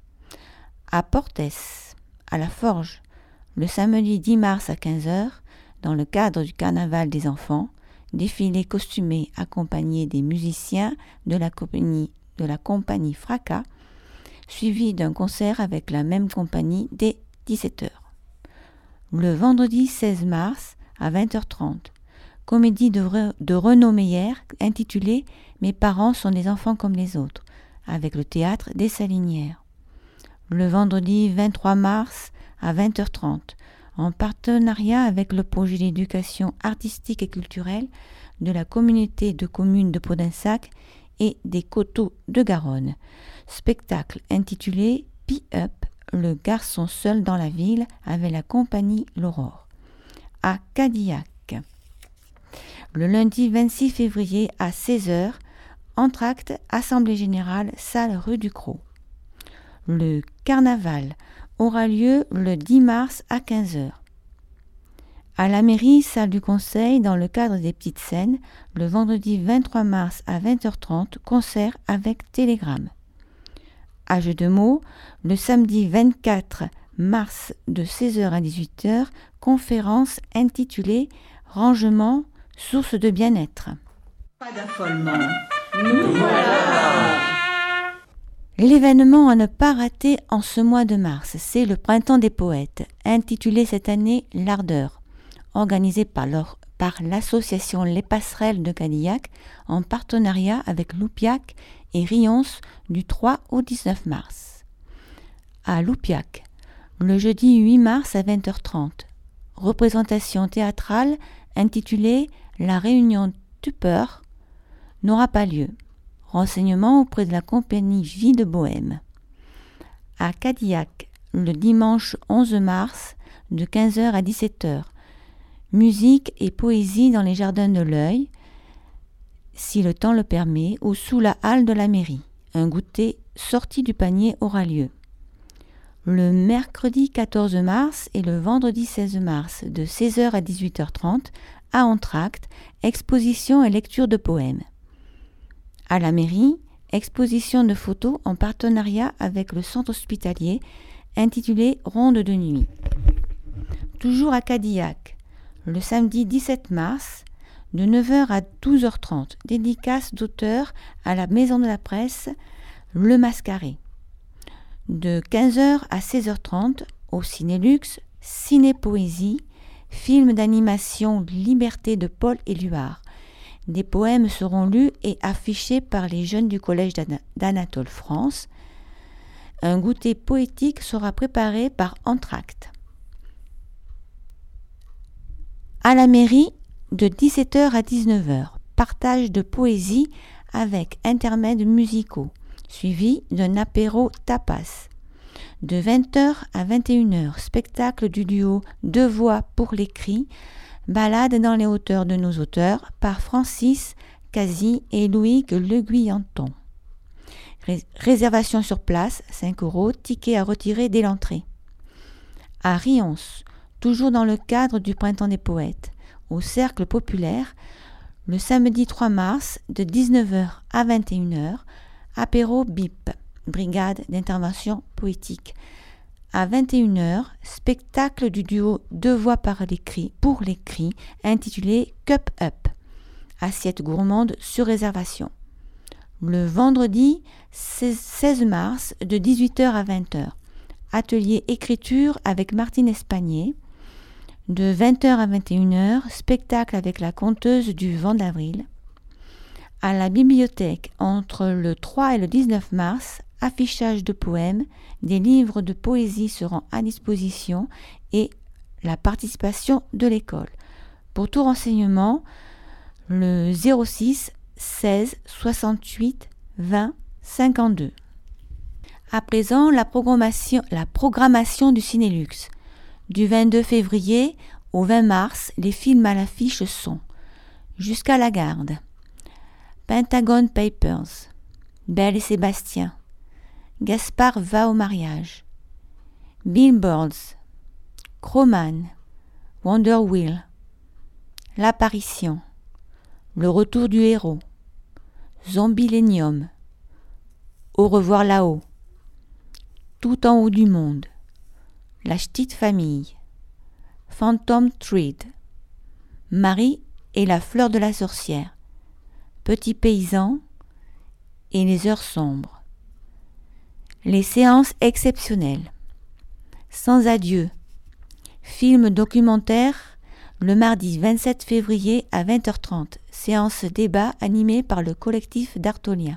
À Portes, à la Forge, le samedi dix mars à quinze heures, dans le cadre du carnaval des enfants, défilé costumé accompagné des musiciens de la compagnie, de la compagnie Fracas, suivi d'un concert avec la même compagnie dès dix-sept heures. Le vendredi seize mars à vingt heures trente, comédie de, Re, de Renaud Meyer intitulée « Mes parents sont des enfants comme les autres » avec le théâtre des Salinières. Le vendredi vingt-trois mars à vingt heures trente, en partenariat avec le projet d'éducation artistique et culturelle de la communauté de communes de Podensac et des Coteaux de Garonne, spectacle intitulé « Pi Up, le garçon seul dans la ville » avec la compagnie L'Aurore. À Cadillac, le lundi vingt-six février à seize heures, entracte, assemblée générale, salle rue du Cros. Le carnaval aura lieu le dix mars à quinze heures. À la mairie, salle du conseil, dans le cadre des petites scènes, le vendredi vingt-trois mars à vingt heures trente, concert avec Télégramme. À Jeu de mots, le samedi vingt-quatre mars de seize heures à dix-huit heures, conférence intitulée « Rangement, source de bien-être ». Pas d'affolement. Nous voilà. L'événement à ne pas rater en ce mois de mars, c'est le Printemps des poètes, intitulé cette année « L'Ardeur », organisé par, leur, par l'association Les Passerelles de Cadillac en partenariat avec Loupiac et Rions du trois au dix-neuf mars. À Loupiac, le jeudi huit mars à vingt heures trente, représentation théâtrale intitulée « La Réunion Tupper » n'aura pas lieu. Renseignements auprès de la compagnie Vie de Bohème. À Cadillac, le dimanche onze mars, de quinze heures à dix-sept heures. Musique et poésie dans les jardins de l'Œil, si le temps le permet, ou sous la halle de la mairie. Un goûter sorti du panier aura lieu. Le mercredi quatorze mars et le vendredi seize mars, de seize heures à dix-huit heures trente, à Entracte, exposition et lecture de poèmes. À la mairie, exposition de photos en partenariat avec le centre hospitalier intitulé Ronde de nuit. Toujours à Cadillac, le samedi dix-sept mars, de neuf heures à douze heures trente, dédicace d'auteur à la Maison de la Presse, Le Mascaré. De quinze heures à seize heures trente, au Cinélux, Ciné-Poésie, film d'animation Liberté de Paul Éluard. Des poèmes seront lus et affichés par les jeunes du collège d'Anatole France. Un goûter poétique sera préparé par Entracte. À la mairie, de dix-sept heures à dix-neuf heures, partage de poésie avec intermèdes musicaux, suivi d'un apéro tapas. De vingt heures à vingt et une heures, spectacle du duo Deux voix pour les cris, balade dans les hauteurs de nos auteurs par Francis Casi et Loïc Le Guyanton. Rés- réservation sur place, cinq euros, ticket à retirer dès l'entrée. À Rions, toujours dans le cadre du Printemps des poètes, au Cercle populaire, le samedi trois mars, de dix-neuf heures à vingt et une heures, apéro B I P, Brigade d'intervention poétique, À vingt et une heures, spectacle du duo Deux voix par les cris, pour les cris, intitulé Cup Up. Assiette gourmande sur réservation. Le vendredi seize mars, de dix-huit heures à vingt heures. Atelier écriture avec Martine Espagnier. De vingt heures à vingt et une heures, spectacle avec la conteuse du vent d'avril. À la bibliothèque, entre le trois et le dix-neuf mars, affichage de poèmes, des livres de poésie seront à disposition et la participation de l'école. Pour tout renseignement, le zéro six seize soixante-huit vingt cinquante-deux. À présent, la programmation, la programmation du Cinélux. Du vingt-deux février au vingt mars, les films à l'affiche sont Jusqu'à la garde, Pentagon Papers, Belle et Sébastien, Gaspard va au mariage, Billboards, Crowman, Wonder Wheel, L'apparition, Le retour du héros, Zombilenium, Au revoir là-haut, Tout en haut du monde, La petite famille, Phantom Thread, Marie et la fleur de la sorcière, Petit paysan et les heures sombres. Les séances exceptionnelles. Sans adieu. Film documentaire le mardi vingt-sept février à vingt heures trente. Séance débat animée par le collectif d'Artolia.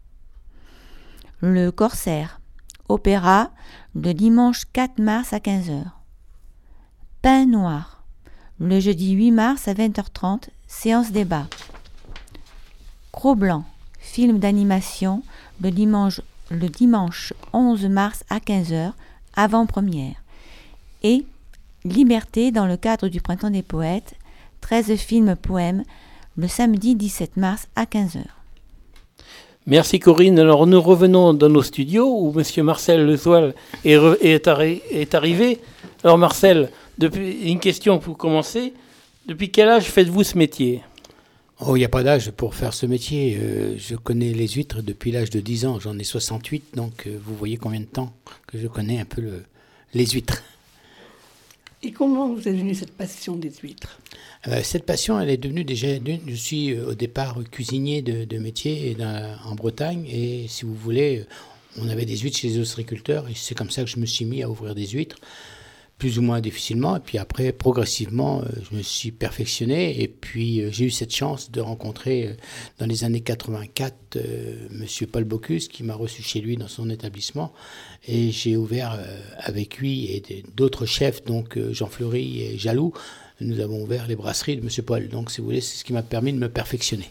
Le Corsaire. Opéra le dimanche quatre mars à quinze heures. Pain noir. Le jeudi huit mars à vingt heures trente. Séance débat. Cro-Blanc. Film d'animation le dimanche le dimanche onze mars à quinze heures, avant-première. Et Liberté dans le cadre du Printemps des Poètes, treize films poèmes, le samedi dix-sept mars à quinze heures. Merci Corinne. Alors nous revenons dans nos studios où M. Marcel Lezoil est, re- est, arri- est arrivé. Alors Marcel, depuis, une question pour commencer. Depuis quel âge faites-vous ce métier ? Oh, il n'y a pas d'âge pour faire ce métier. Euh, je connais les huîtres depuis l'âge de dix ans. J'en ai soixante-huit, donc euh, vous voyez combien de temps que je connais un peu le, les huîtres. Et comment vous est venue cette passion des huîtres ? euh, Cette passion, elle est devenue déjà... Je suis euh, au départ cuisinier de, de métier et dans, en Bretagne. Et si vous voulez, on avait des huîtres chez les ostréiculteurs. Et c'est comme ça que je me suis mis à ouvrir des huîtres. Plus ou moins difficilement, et puis après, progressivement, euh, je me suis perfectionné, et puis euh, j'ai eu cette chance de rencontrer, euh, dans les années quatre-vingt-quatre, euh, Monsieur Paul Bocuse, qui m'a reçu chez lui dans son établissement, et j'ai ouvert euh, avec lui et des, d'autres chefs, donc euh, Jean Fleury et Jaloux, nous avons ouvert les brasseries de Monsieur Paul, donc si vous voulez, c'est ce qui m'a permis de me perfectionner.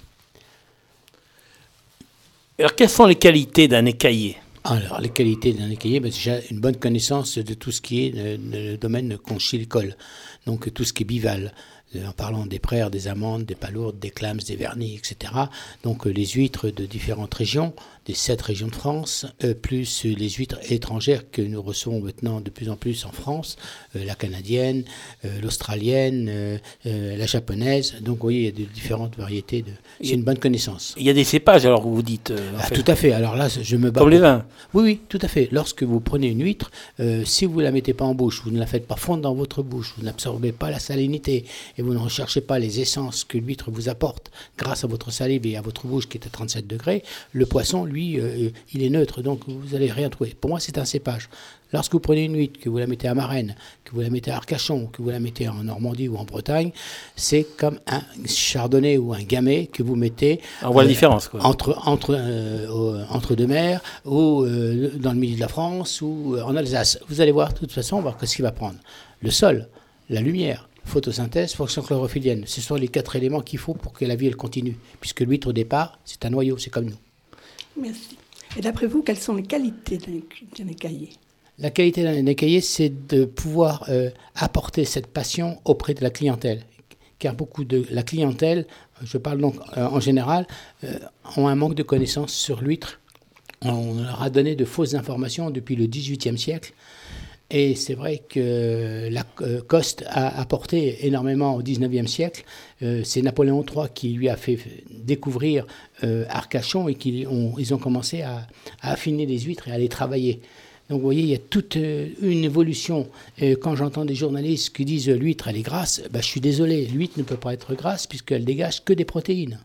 Alors, quelles sont les qualités d'un écaillé ? Alors, les qualités d'un écaillé, ben, déjà une bonne connaissance de tout ce qui est le, le domaine conchylicole, donc tout ce qui est bivalve, en parlant des praires, des amandes, des palourdes, des clames, des vernis, et cetera. Donc les huîtres de différentes régions, des sept régions de France, euh, plus les huîtres étrangères que nous recevons maintenant de plus en plus en France, euh, la canadienne, euh, l'australienne, euh, euh, la japonaise. Donc vous voyez, il y a de différentes variétés. De... C'est une bonne connaissance. Il y a des cépages alors que vous dites euh, en ah, fait. Tout à fait. Alors là, je me bats. Comme les vins. Oui, oui, tout à fait. Lorsque vous prenez une huître, euh, si vous ne la mettez pas en bouche, vous ne la faites pas fondre dans votre bouche, vous n'absorbez pas la salinité et vous ne recherchez pas les essences que l'huître vous apporte grâce à votre salive et à votre bouche qui est à trente-sept degrés, le poisson, lui, euh, il est neutre, donc vous n'allez rien trouver. Pour moi, c'est un cépage. Lorsque vous prenez une huître, que vous la mettez à Marennes, que vous la mettez à Arcachon, que vous la mettez en Normandie ou en Bretagne, c'est comme un chardonnay ou un gamay que vous mettez... On voit euh, la différence, quoi. Entre, entre, euh, au, entre deux mers, ou euh, dans le milieu de la France, ou euh, en Alsace. Vous allez voir, de toute façon, on va voir ce qu'il va prendre. Le sol, la lumière, photosynthèse, fonction chlorophyllienne. Ce sont les quatre éléments qu'il faut pour que la vie elle continue. Puisque l'huître, au départ, c'est un noyau, c'est comme nous. Merci. Et d'après vous, quelles sont les qualités d'un écaillé ? La qualité d'un écaillé, c'est de pouvoir euh, apporter cette passion auprès de la clientèle. Car beaucoup de la clientèle, je parle donc euh, en général, euh, ont un manque de connaissances sur l'huître. On leur a donné de fausses informations depuis le dix-huitième siècle. Et c'est vrai que la euh, Coste a apporté énormément au dix-neuvième siècle. Euh, c'est Napoléon trois qui lui a fait découvrir euh, Arcachon et qu'ils ont, ils ont commencé à, à affiner les huîtres et à les travailler. Donc vous voyez, il y a toute euh, une évolution. Et quand j'entends des journalistes qui disent euh, l'huître elle est grasse, ben, je suis désolé, l'huître ne peut pas être grasse puisqu'elle dégage que des protéines.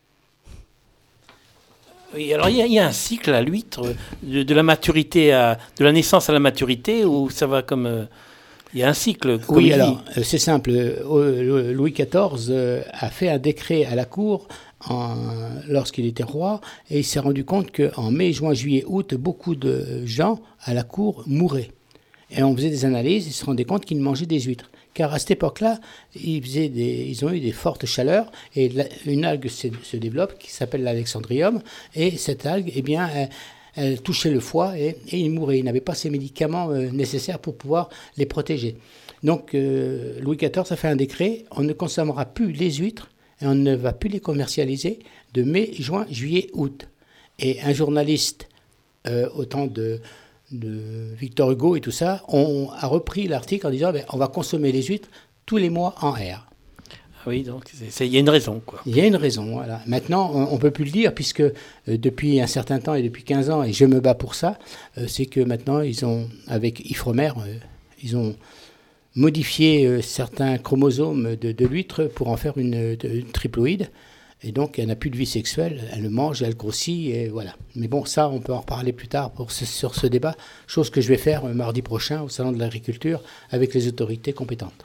Oui, alors il y, a, il y a un cycle à l'huître, de, de la maturité à, de la naissance à la maturité, où ça va comme... Euh, il y a un cycle. Comme Oui, il alors dit. euh, c'est simple. Euh, Louis quatorze euh, a fait un décret à la cour en, lorsqu'il était roi, et il s'est rendu compte qu'en mai, juin, juillet, août, beaucoup de gens à la cour mouraient. Et on faisait des analyses, ils se rendaient compte qu'ils mangeaient des huîtres. Car à cette époque-là, ils, faisaient des, ils ont eu des fortes chaleurs et la, une algue se, se développe qui s'appelle l'alexandrium. Et cette algue, eh bien, elle, elle touchait le foie et, et ils mouraient. Ils n'avaient pas ces médicaments euh, nécessaires pour pouvoir les protéger. Donc euh, Louis quatorze a fait un décret, on ne consommera plus les huîtres et on ne va plus les commercialiser de mai, juin, juillet, août. Et un journaliste euh, au temps de... de Victor Hugo et tout ça, on a repris l'article en disant ben, on va consommer les huîtres tous les mois en R. Oui, donc il y a une raison, quoi. Il y a une raison, voilà. Maintenant, on ne peut plus le dire, puisque euh, depuis un certain temps, et depuis quinze ans, et je me bats pour ça, euh, c'est que maintenant, ils ont, avec Ifremer, euh, ils ont modifié euh, certains chromosomes de, de l'huître pour en faire une, de, une triploïde. Et donc, elle n'a plus de vie sexuelle, elle le mange, elle grossit, et voilà. Mais bon, ça, on peut en reparler plus tard pour ce, sur ce débat, chose que je vais faire euh, mardi prochain au Salon de l'Agriculture avec les autorités compétentes.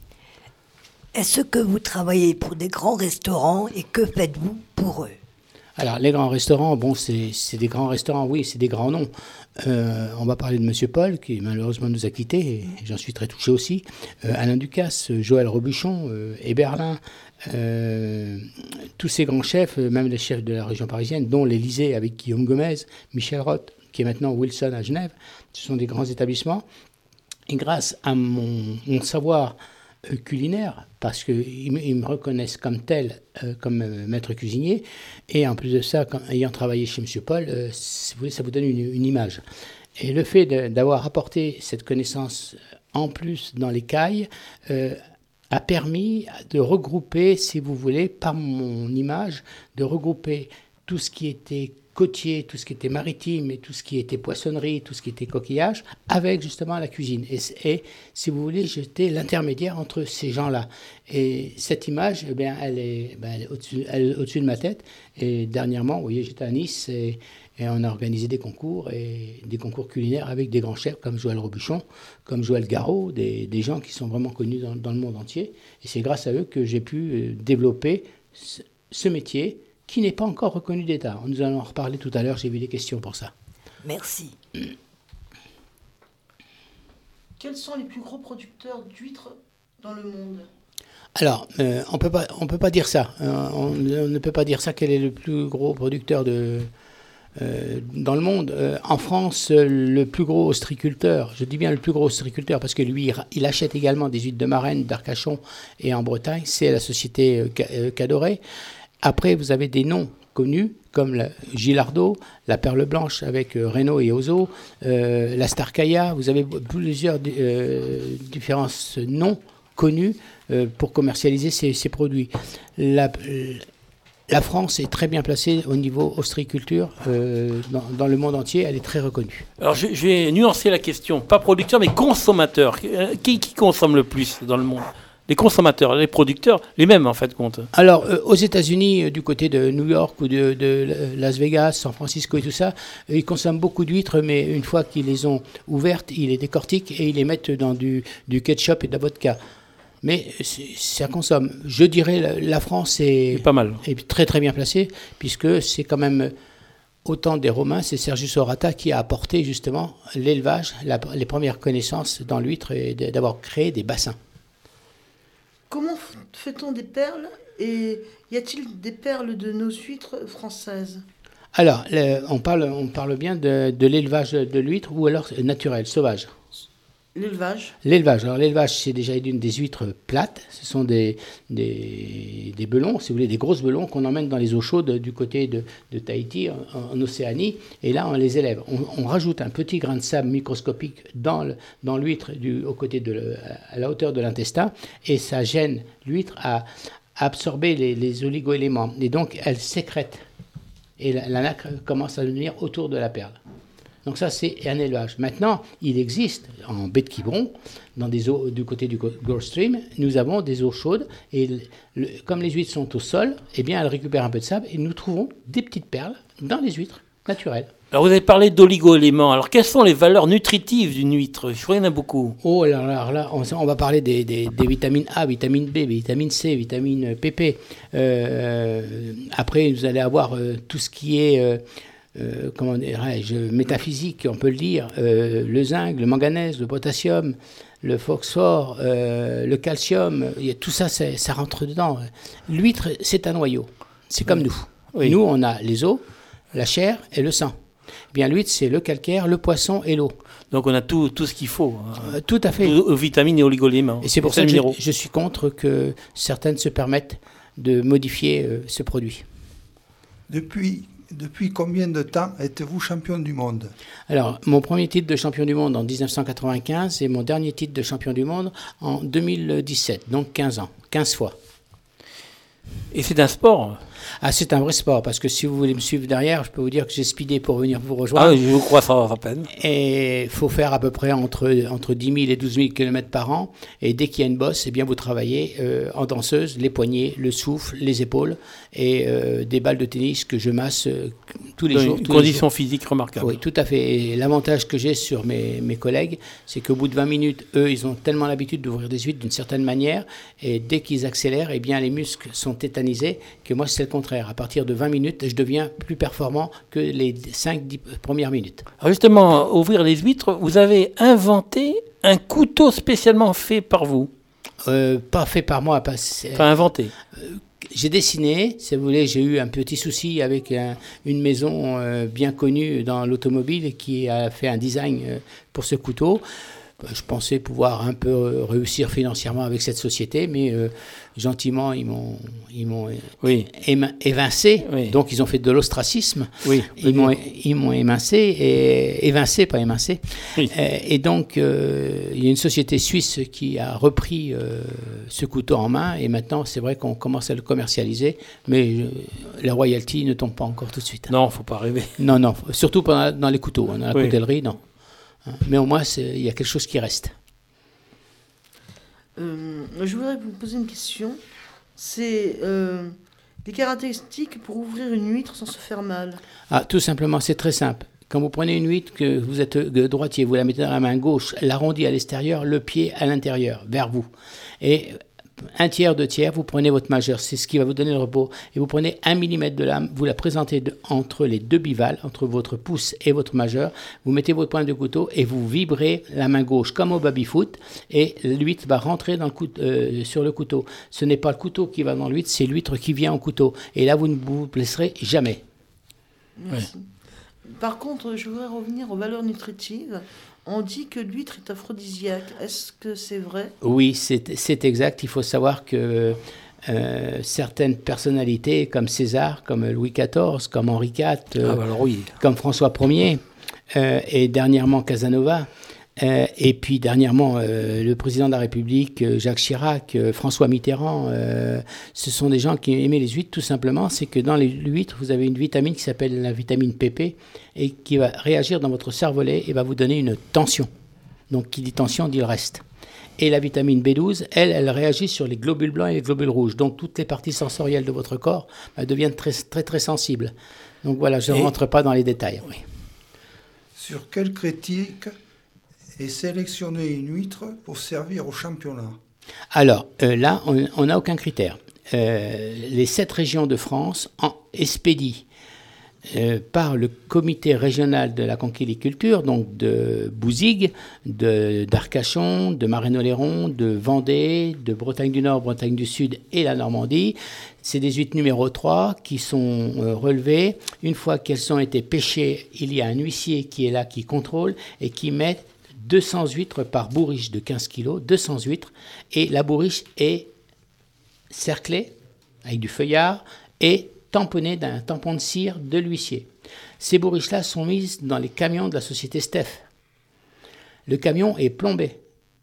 Est-ce que vous travaillez pour des grands restaurants et que faites-vous pour eux? Alors, les grands restaurants, bon, c'est, c'est des grands restaurants, oui, c'est des grands noms. Euh, on va parler de M. Paul, qui malheureusement nous a quittés, et j'en suis très touché aussi. Euh, Alain Ducasse, Joël Robuchon, euh, Héberlin, euh, tous ces grands chefs, même les chefs de la région parisienne, dont l'Élysée avec Guillaume Gomez, Michel Roth, qui est maintenant Wilson à Genève, ce sont des grands établissements. Et grâce à mon, mon savoir euh, culinaire, parce qu'ils me, ils me reconnaissent comme tel, euh, comme euh, maître cuisinier, et en plus de ça, quand, ayant travaillé chez M. Paul, euh, si vous voulez, ça vous donne une, une image. Et le fait de, d'avoir apporté cette connaissance en plus dans les cailles euh, a permis de regrouper, si vous voulez, par mon image, de regrouper tout ce qui était côtier, tout ce qui était maritime et tout ce qui était poissonnerie, tout ce qui était coquillage, avec justement la cuisine. Et, et si vous voulez, j'étais l'intermédiaire entre ces gens-là. Et cette image, eh bien, elle est, ben, elle est au-dessus, elle est au-dessus de ma tête. Et dernièrement, vous voyez, j'étais à Nice et, et on a organisé des concours, et des concours culinaires avec des grands chefs comme Joël Robuchon, comme Joël Garraud, des, des gens qui sont vraiment connus dans, dans le monde entier. Et c'est grâce à eux que j'ai pu développer ce, ce métier qui n'est pas encore reconnu d'État. Nous allons en reparler tout à l'heure, j'ai vu des questions pour ça. Merci. Quels sont les plus gros producteurs d'huîtres dans le monde? Alors, euh, on peut pas, on peut pas dire ça. Euh, on, on ne peut pas dire ça, quel est le plus gros producteur de, euh, dans le monde. Euh, en France, le plus gros ostréiculteur, je dis bien le plus gros ostréiculteur, parce que lui, il achète également des huîtres de Marennes, d'Arcachon et en Bretagne, c'est la société euh, Cadoré. Après, vous avez des noms connus comme la Gilardo, la Perle Blanche avec euh, Renault et Ozo, euh, la Starkaya. Vous avez plusieurs euh, différents noms connus euh, pour commercialiser ces, ces produits. La, la France est très bien placée au niveau ostréiculture euh, dans, dans le monde entier. Elle est très reconnue. Alors, je, je vais nuancer la question. Pas producteur, mais consommateur. Qui, qui consomme le plus dans le monde ? Les consommateurs, les producteurs, les mêmes en fait compte. Alors euh, aux États-Unis, euh, du côté de New York ou de, de Las Vegas, San Francisco et tout ça, euh, ils consomment beaucoup d'huîtres, mais une fois qu'ils les ont ouvertes, ils les décortiquent et ils les mettent dans du, du ketchup et de la vodka. Mais ça consomme. Je dirais la, la France est, est pas mal, est très très bien placée, puisque c'est quand même au temps des Romains, c'est Sergius Orata qui a apporté justement l'élevage, la, les premières connaissances dans l'huître et d'avoir créé des bassins. Comment fait-on des perles et y a-t-il des perles de nos huîtres françaises? Alors, le, on, parle, on parle bien de, de l'élevage de l'huître ou alors naturel, sauvage. L'élevage. L'élevage. Alors l'élevage, c'est déjà une des huîtres plates. Ce sont des, des, des belons, si vous voulez, des grosses belons qu'on emmène dans les eaux chaudes du côté de, de Tahiti, en, en Océanie. Et là, on les élève. On, on rajoute un petit grain de sable microscopique dans, le, dans l'huître du, au côté de le, à la hauteur de l'intestin. Et ça gêne l'huître à, à absorber les, les oligo-éléments. Et donc, elle sécrète. Et la, la nacre commence à venir autour de la perle. Donc ça, c'est un élevage. Maintenant, il existe en baie de Quiberon, dans des eaux du côté du Gulf Stream, nous avons des eaux chaudes et le, le, comme les huîtres sont au sol, eh bien, elles récupèrent un peu de sable et nous trouvons des petites perles dans les huîtres naturelles. Alors, vous avez parlé d'oligo-éléments. Alors, quelles sont les valeurs nutritives d'une huître? Je crois qu'il y en a beaucoup. Oh, alors, alors là, on, on va parler des, des, des vitamines A, vitamine B, vitamine C, vitamine P P. Euh, après, vous allez avoir euh, tout ce qui est, euh, euh, comment dirais-je, métaphysique, on peut le dire, euh, le zinc, le manganèse, le potassium, le phosphore, euh, le calcium. Il y a, tout ça, ça rentre dedans. L'huître, c'est un noyau. C'est comme oui. nous. Oui. Nous, on a les os, la chair et le sang. Eh bien, l'huître, c'est le calcaire, le poisson et l'eau. Donc, on a tout, tout ce qu'il faut. Euh, tout à fait. Aux vitamines et oligo-éléments. Et c'est pour ça que je, je suis contre que certaines se permettent de modifier euh, ce produit. Depuis, depuis combien de temps êtes-vous champion du monde? Alors, mon premier titre de champion du monde en dix-neuf cent quatre-vingt-quinze et mon dernier titre de champion du monde en deux mille dix-sept, donc quinze ans, quinze fois. Et c'est un sport? Ah, c'est un vrai sport, parce que si vous voulez me suivre derrière, je peux vous dire que j'ai speedé pour venir vous rejoindre. Ah, je vous crois ça à peine. Et il faut faire à peu près entre, entre dix mille et douze mille kilomètres par an. Et dès qu'il y a une bosse, eh bien, vous travaillez euh, en danseuse, les poignets, le souffle, les épaules et euh, des balles de tennis que je masse euh, tous les Donc, jours. Une tous condition les jours. physique remarquable. Oui, tout à fait. Et l'avantage que j'ai sur mes, mes collègues, c'est qu'au bout de vingt minutes, eux, ils ont tellement l'habitude d'ouvrir des huîtres d'une certaine manière. Et dès qu'ils accélèrent, eh bien, les muscles sont tétanisés, que moi, c'est le contraire. À partir de vingt minutes, je deviens plus performant que les cinq dix premières minutes. Alors justement, ouvrir les huîtres, vous avez inventé un couteau spécialement fait par vous? euh, Pas fait par moi. Pas, enfin, inventé. Euh, j'ai dessiné, si vous voulez, j'ai eu un petit souci avec un, une maison euh, bien connue dans l'automobile qui a fait un design euh, pour ce couteau. Je pensais pouvoir un peu réussir financièrement avec cette société, mais euh, gentiment, ils m'ont, ils m'ont oui. émin, évincé. Oui. Donc, ils ont fait de l'ostracisme. Oui. Ils, m'ont, ils m'ont émincé, et, évincé, pas émincé. Oui. Et, et donc, euh, il y a une société suisse qui a repris euh, ce couteau en main, et maintenant, c'est vrai qu'on commence à le commercialiser, mais euh, la royalty ne tombe pas encore tout de suite. Non, il ne faut pas rêver. Non, non, surtout dans, dans les couteaux. Dans la oui. coutellerie, non. Mais au moins, il y a quelque chose qui reste. Euh, je voudrais vous poser une question. C'est euh, des caractéristiques pour ouvrir une huître sans se faire mal. Ah, tout simplement, c'est très simple. Quand vous prenez une huître, que vous êtes droitier, vous la mettez dans la main gauche, l'arrondi à l'extérieur, le pied à l'intérieur, vers vous. Et un tiers, deux tiers, vous prenez votre majeur, c'est ce qui va vous donner le repos. Et vous prenez un millimètre de lame, vous la présentez de, entre les deux bivales, entre votre pouce et votre majeur. Vous mettez votre pointe de couteau et vous vibrez la main gauche comme au baby-foot. Et l'huître va rentrer dans le coup, euh, sur le couteau. Ce n'est pas le couteau qui va dans l'huître, c'est l'huître qui vient au couteau. Et là, vous ne vous blesserez jamais. Merci. Ouais. Par contre, je voudrais revenir aux valeurs nutritives. On dit que l'huître est aphrodisiaque. Est-ce que c'est vrai? Oui, c'est, c'est exact. Il faut savoir que euh, certaines personnalités, comme César, comme Louis quatorze, comme Henri quatre, euh, ah bah alors oui. comme François Ier, euh, et dernièrement Casanova, euh, et puis dernièrement euh, le président de la République, euh, Jacques Chirac, euh, François Mitterrand, euh, ce sont des gens qui aimaient les huîtres tout simplement. C'est que dans les huîtres, vous avez une vitamine qui s'appelle la vitamine P P et qui va réagir dans votre cervelet et va vous donner une tension. Donc qui dit tension dit le reste. Et la vitamine B douze, elle, elle réagit sur les globules blancs et les globules rouges. Donc toutes les parties sensorielles de votre corps bah, deviennent très, très, très sensibles. Donc voilà, je ne et rentre pas dans les détails. Oui. Sur quelle critique est sélectionnée une huître pour servir au championnat? Alors euh, là, on n'a aucun critère. Euh, les sept régions de France en expédient Euh, par le comité régional de la conchyliculture, donc de Bouzigues, de, d'Arcachon, de Marais-Oléron, de Vendée, de Bretagne du Nord, Bretagne du Sud et la Normandie. C'est des huîtres numéro trois qui sont euh, relevées. Une fois qu'elles ont été pêchées, il y a un huissier qui est là, qui contrôle et qui met deux cents huîtres par bourriche de quinze kilos, deux cents huîtres, et la bourriche est cerclée avec du feuillard et tamponnée d'un tampon de cire de l'huissier. Ces bourriches-là sont mises dans les camions de la société Steph. Le camion est plombé.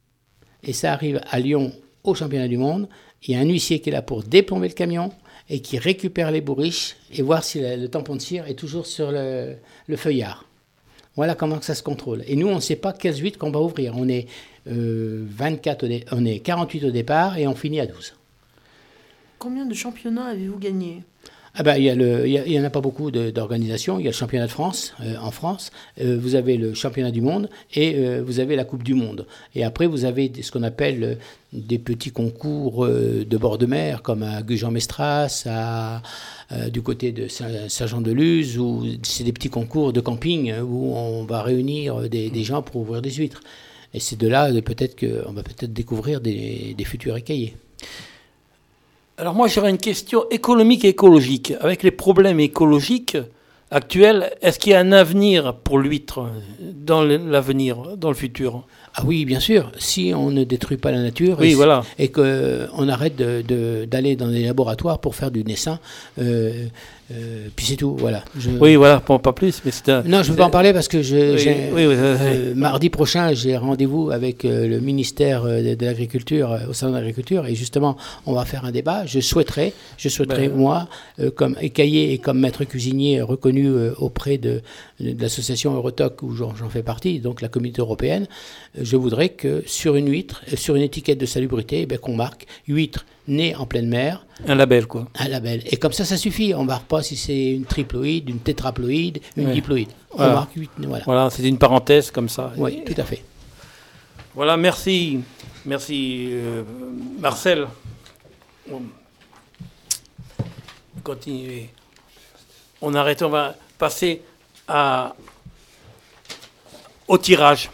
Et ça arrive à Lyon au championnat du monde. Il y a un huissier qui est là pour déplomber le camion et qui récupère les bourriches et voir si le, le tampon de cire est toujours sur le, le feuillard. Voilà comment ça se contrôle. Et nous, on ne sait pas quelles huîtres qu'on va ouvrir. On est, euh, vingt-quatre au dé- on est quarante-huit au départ et on finit à douze. Combien de championnats avez-vous gagné? Ah ben, il y a le, il y a- il y en a pas beaucoup de- d'organisations. Il y a le championnat de France euh, en France. Euh, vous avez le championnat du monde et euh, vous avez la Coupe du Monde. Et après, vous avez des- ce qu'on appelle euh, des petits concours euh, de bord de mer, comme à Gujan-Mestras, à, euh, du côté de Saint- Saint-Jean-de-Luz, où c'est des petits concours de camping euh, où on va réunir des, des gens pour ouvrir des huîtres. Et c'est de là euh, peut-être qu'on va peut-être découvrir des, des futurs écaillés. Alors moi j'aurais une question économique et écologique. Avec les problèmes écologiques actuels, est-ce qu'il y a un avenir pour l'huître dans le- l'avenir, dans le futur? Ah oui, bien sûr. Si on ne détruit pas la nature Oui, et, voilà. et qu'on arrête de- de- d'aller dans des laboratoires pour faire du naissin, euh, euh, puis c'est tout. Voilà. Je- Oui, voilà, bon, pas plus, mais c'est un... Non, je ne peux pas en parler parce que je, Oui, j'ai- oui, oui, oui, euh, oui. mardi prochain, j'ai rendez-vous avec euh, le ministère euh, de, de l'Agriculture, euh, au Salon de l'Agriculture, et justement, on va faire un débat. Je souhaiterais, je souhaiterais Ben- moi, euh, comme écaillé et comme maître cuisinier reconnu euh, auprès de, de l'association Eurotoc, où j'en j'en fais partie, donc la communauté européenne, euh, je voudrais que sur une huître, euh, sur une étiquette de salubrité, eh ben, qu'on marque huître née en pleine mer. Un label, quoi. Un label. Et comme ça, ça suffit. On ne marque pas si c'est une triploïde, une tétraploïde, une Ouais. diploïde. On Voilà. marque huit. Voilà. Voilà, c'est une parenthèse comme ça. Oui, tout à fait. Voilà, merci. Merci, euh, Marcel. On continue. On arrête, on va passer à, au tirage.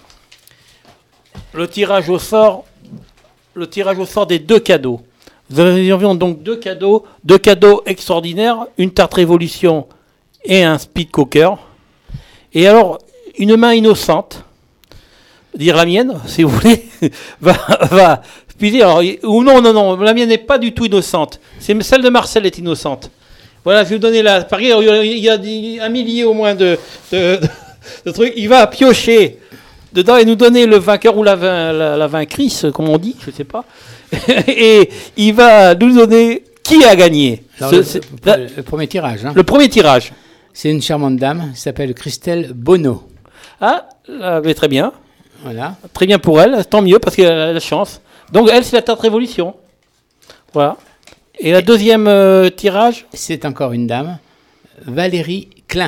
Le tirage au sort, le tirage au sort des deux cadeaux. Nous avions donc deux cadeaux, deux cadeaux extraordinaires, une tarte Révolution et un speed cooker. Et alors, une main innocente, dire la mienne, si vous voulez, va, va puiser. Alors, ou non, non, non, la mienne n'est pas du tout innocente. C'est celle de Marcel est innocente. Voilà, je vais vous donner la. Par exemple, il y a des- un millier au moins de, de, de- de trucs. Il va piocher dedans et nous donner le vainqueur ou la, vain- la, la vaincrice, comme on dit, je ne sais pas. Et il va nous donner qui a gagné. Alors, Ce- le, c'est- le- la- le premier tirage. hein. le premier tirage. C'est une charmante dame qui s'appelle Christelle Bonneau. Ah, là, mais très bien. Voilà. Très bien pour elle, tant mieux parce qu'elle a la chance. Donc elle, c'est la tarte Révolution. Voilà. Et la deuxième euh, tirage, C'est encore une dame, Valérie Klein.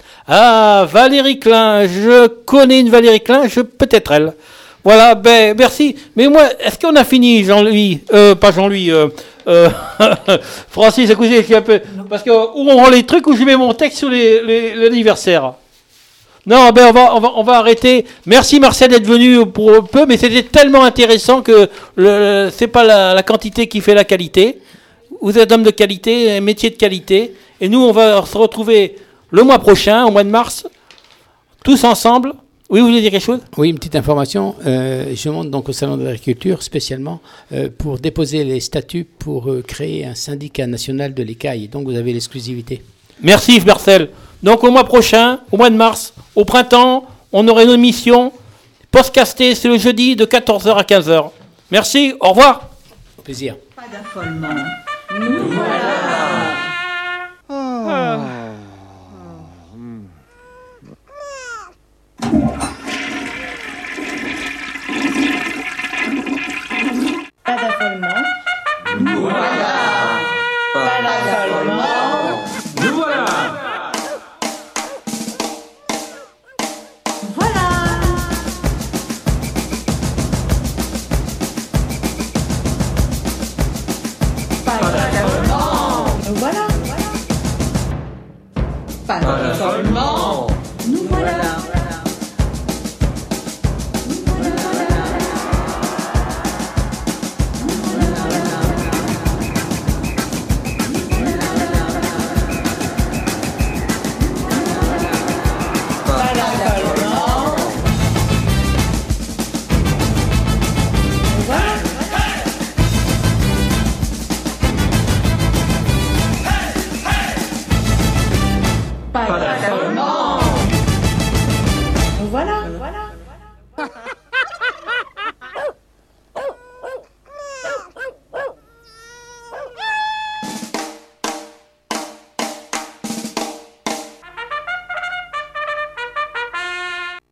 ah, Valérie Klein. Je connais une Valérie Klein, je peut-être elle. Voilà, ben merci. Mais moi, est-ce qu'on a fini, Jean-Louis euh, Pas Jean-Louis. Euh, euh, Francis, écoutez, je suis un peu parce que où on rend les trucs où je mets mon texte sur les, les- l'anniversaire. Non, ben on va, on va, on va arrêter. Merci Marcel d'être venu pour peu, mais c'était tellement intéressant que le, c'est pas la, la quantité qui fait la qualité. Vous êtes homme de qualité, un métier de qualité, et nous on va se retrouver le mois prochain, au mois de mars, tous ensemble. Oui, vous voulez dire quelque chose? Oui, une petite information. Euh, je monte donc au Salon de l'Agriculture spécialement euh, pour déposer les statuts pour euh, créer un syndicat national de l'écaille. Donc vous avez l'exclusivité. Merci Marcel. Donc au mois prochain, au mois de mars, au printemps, on aura une émission postcastée, c'est le jeudi de quatorze heures à quinze heures. Merci, au revoir. Au plaisir. Pas d'affolement. Nous voilà. Pas d'affolement.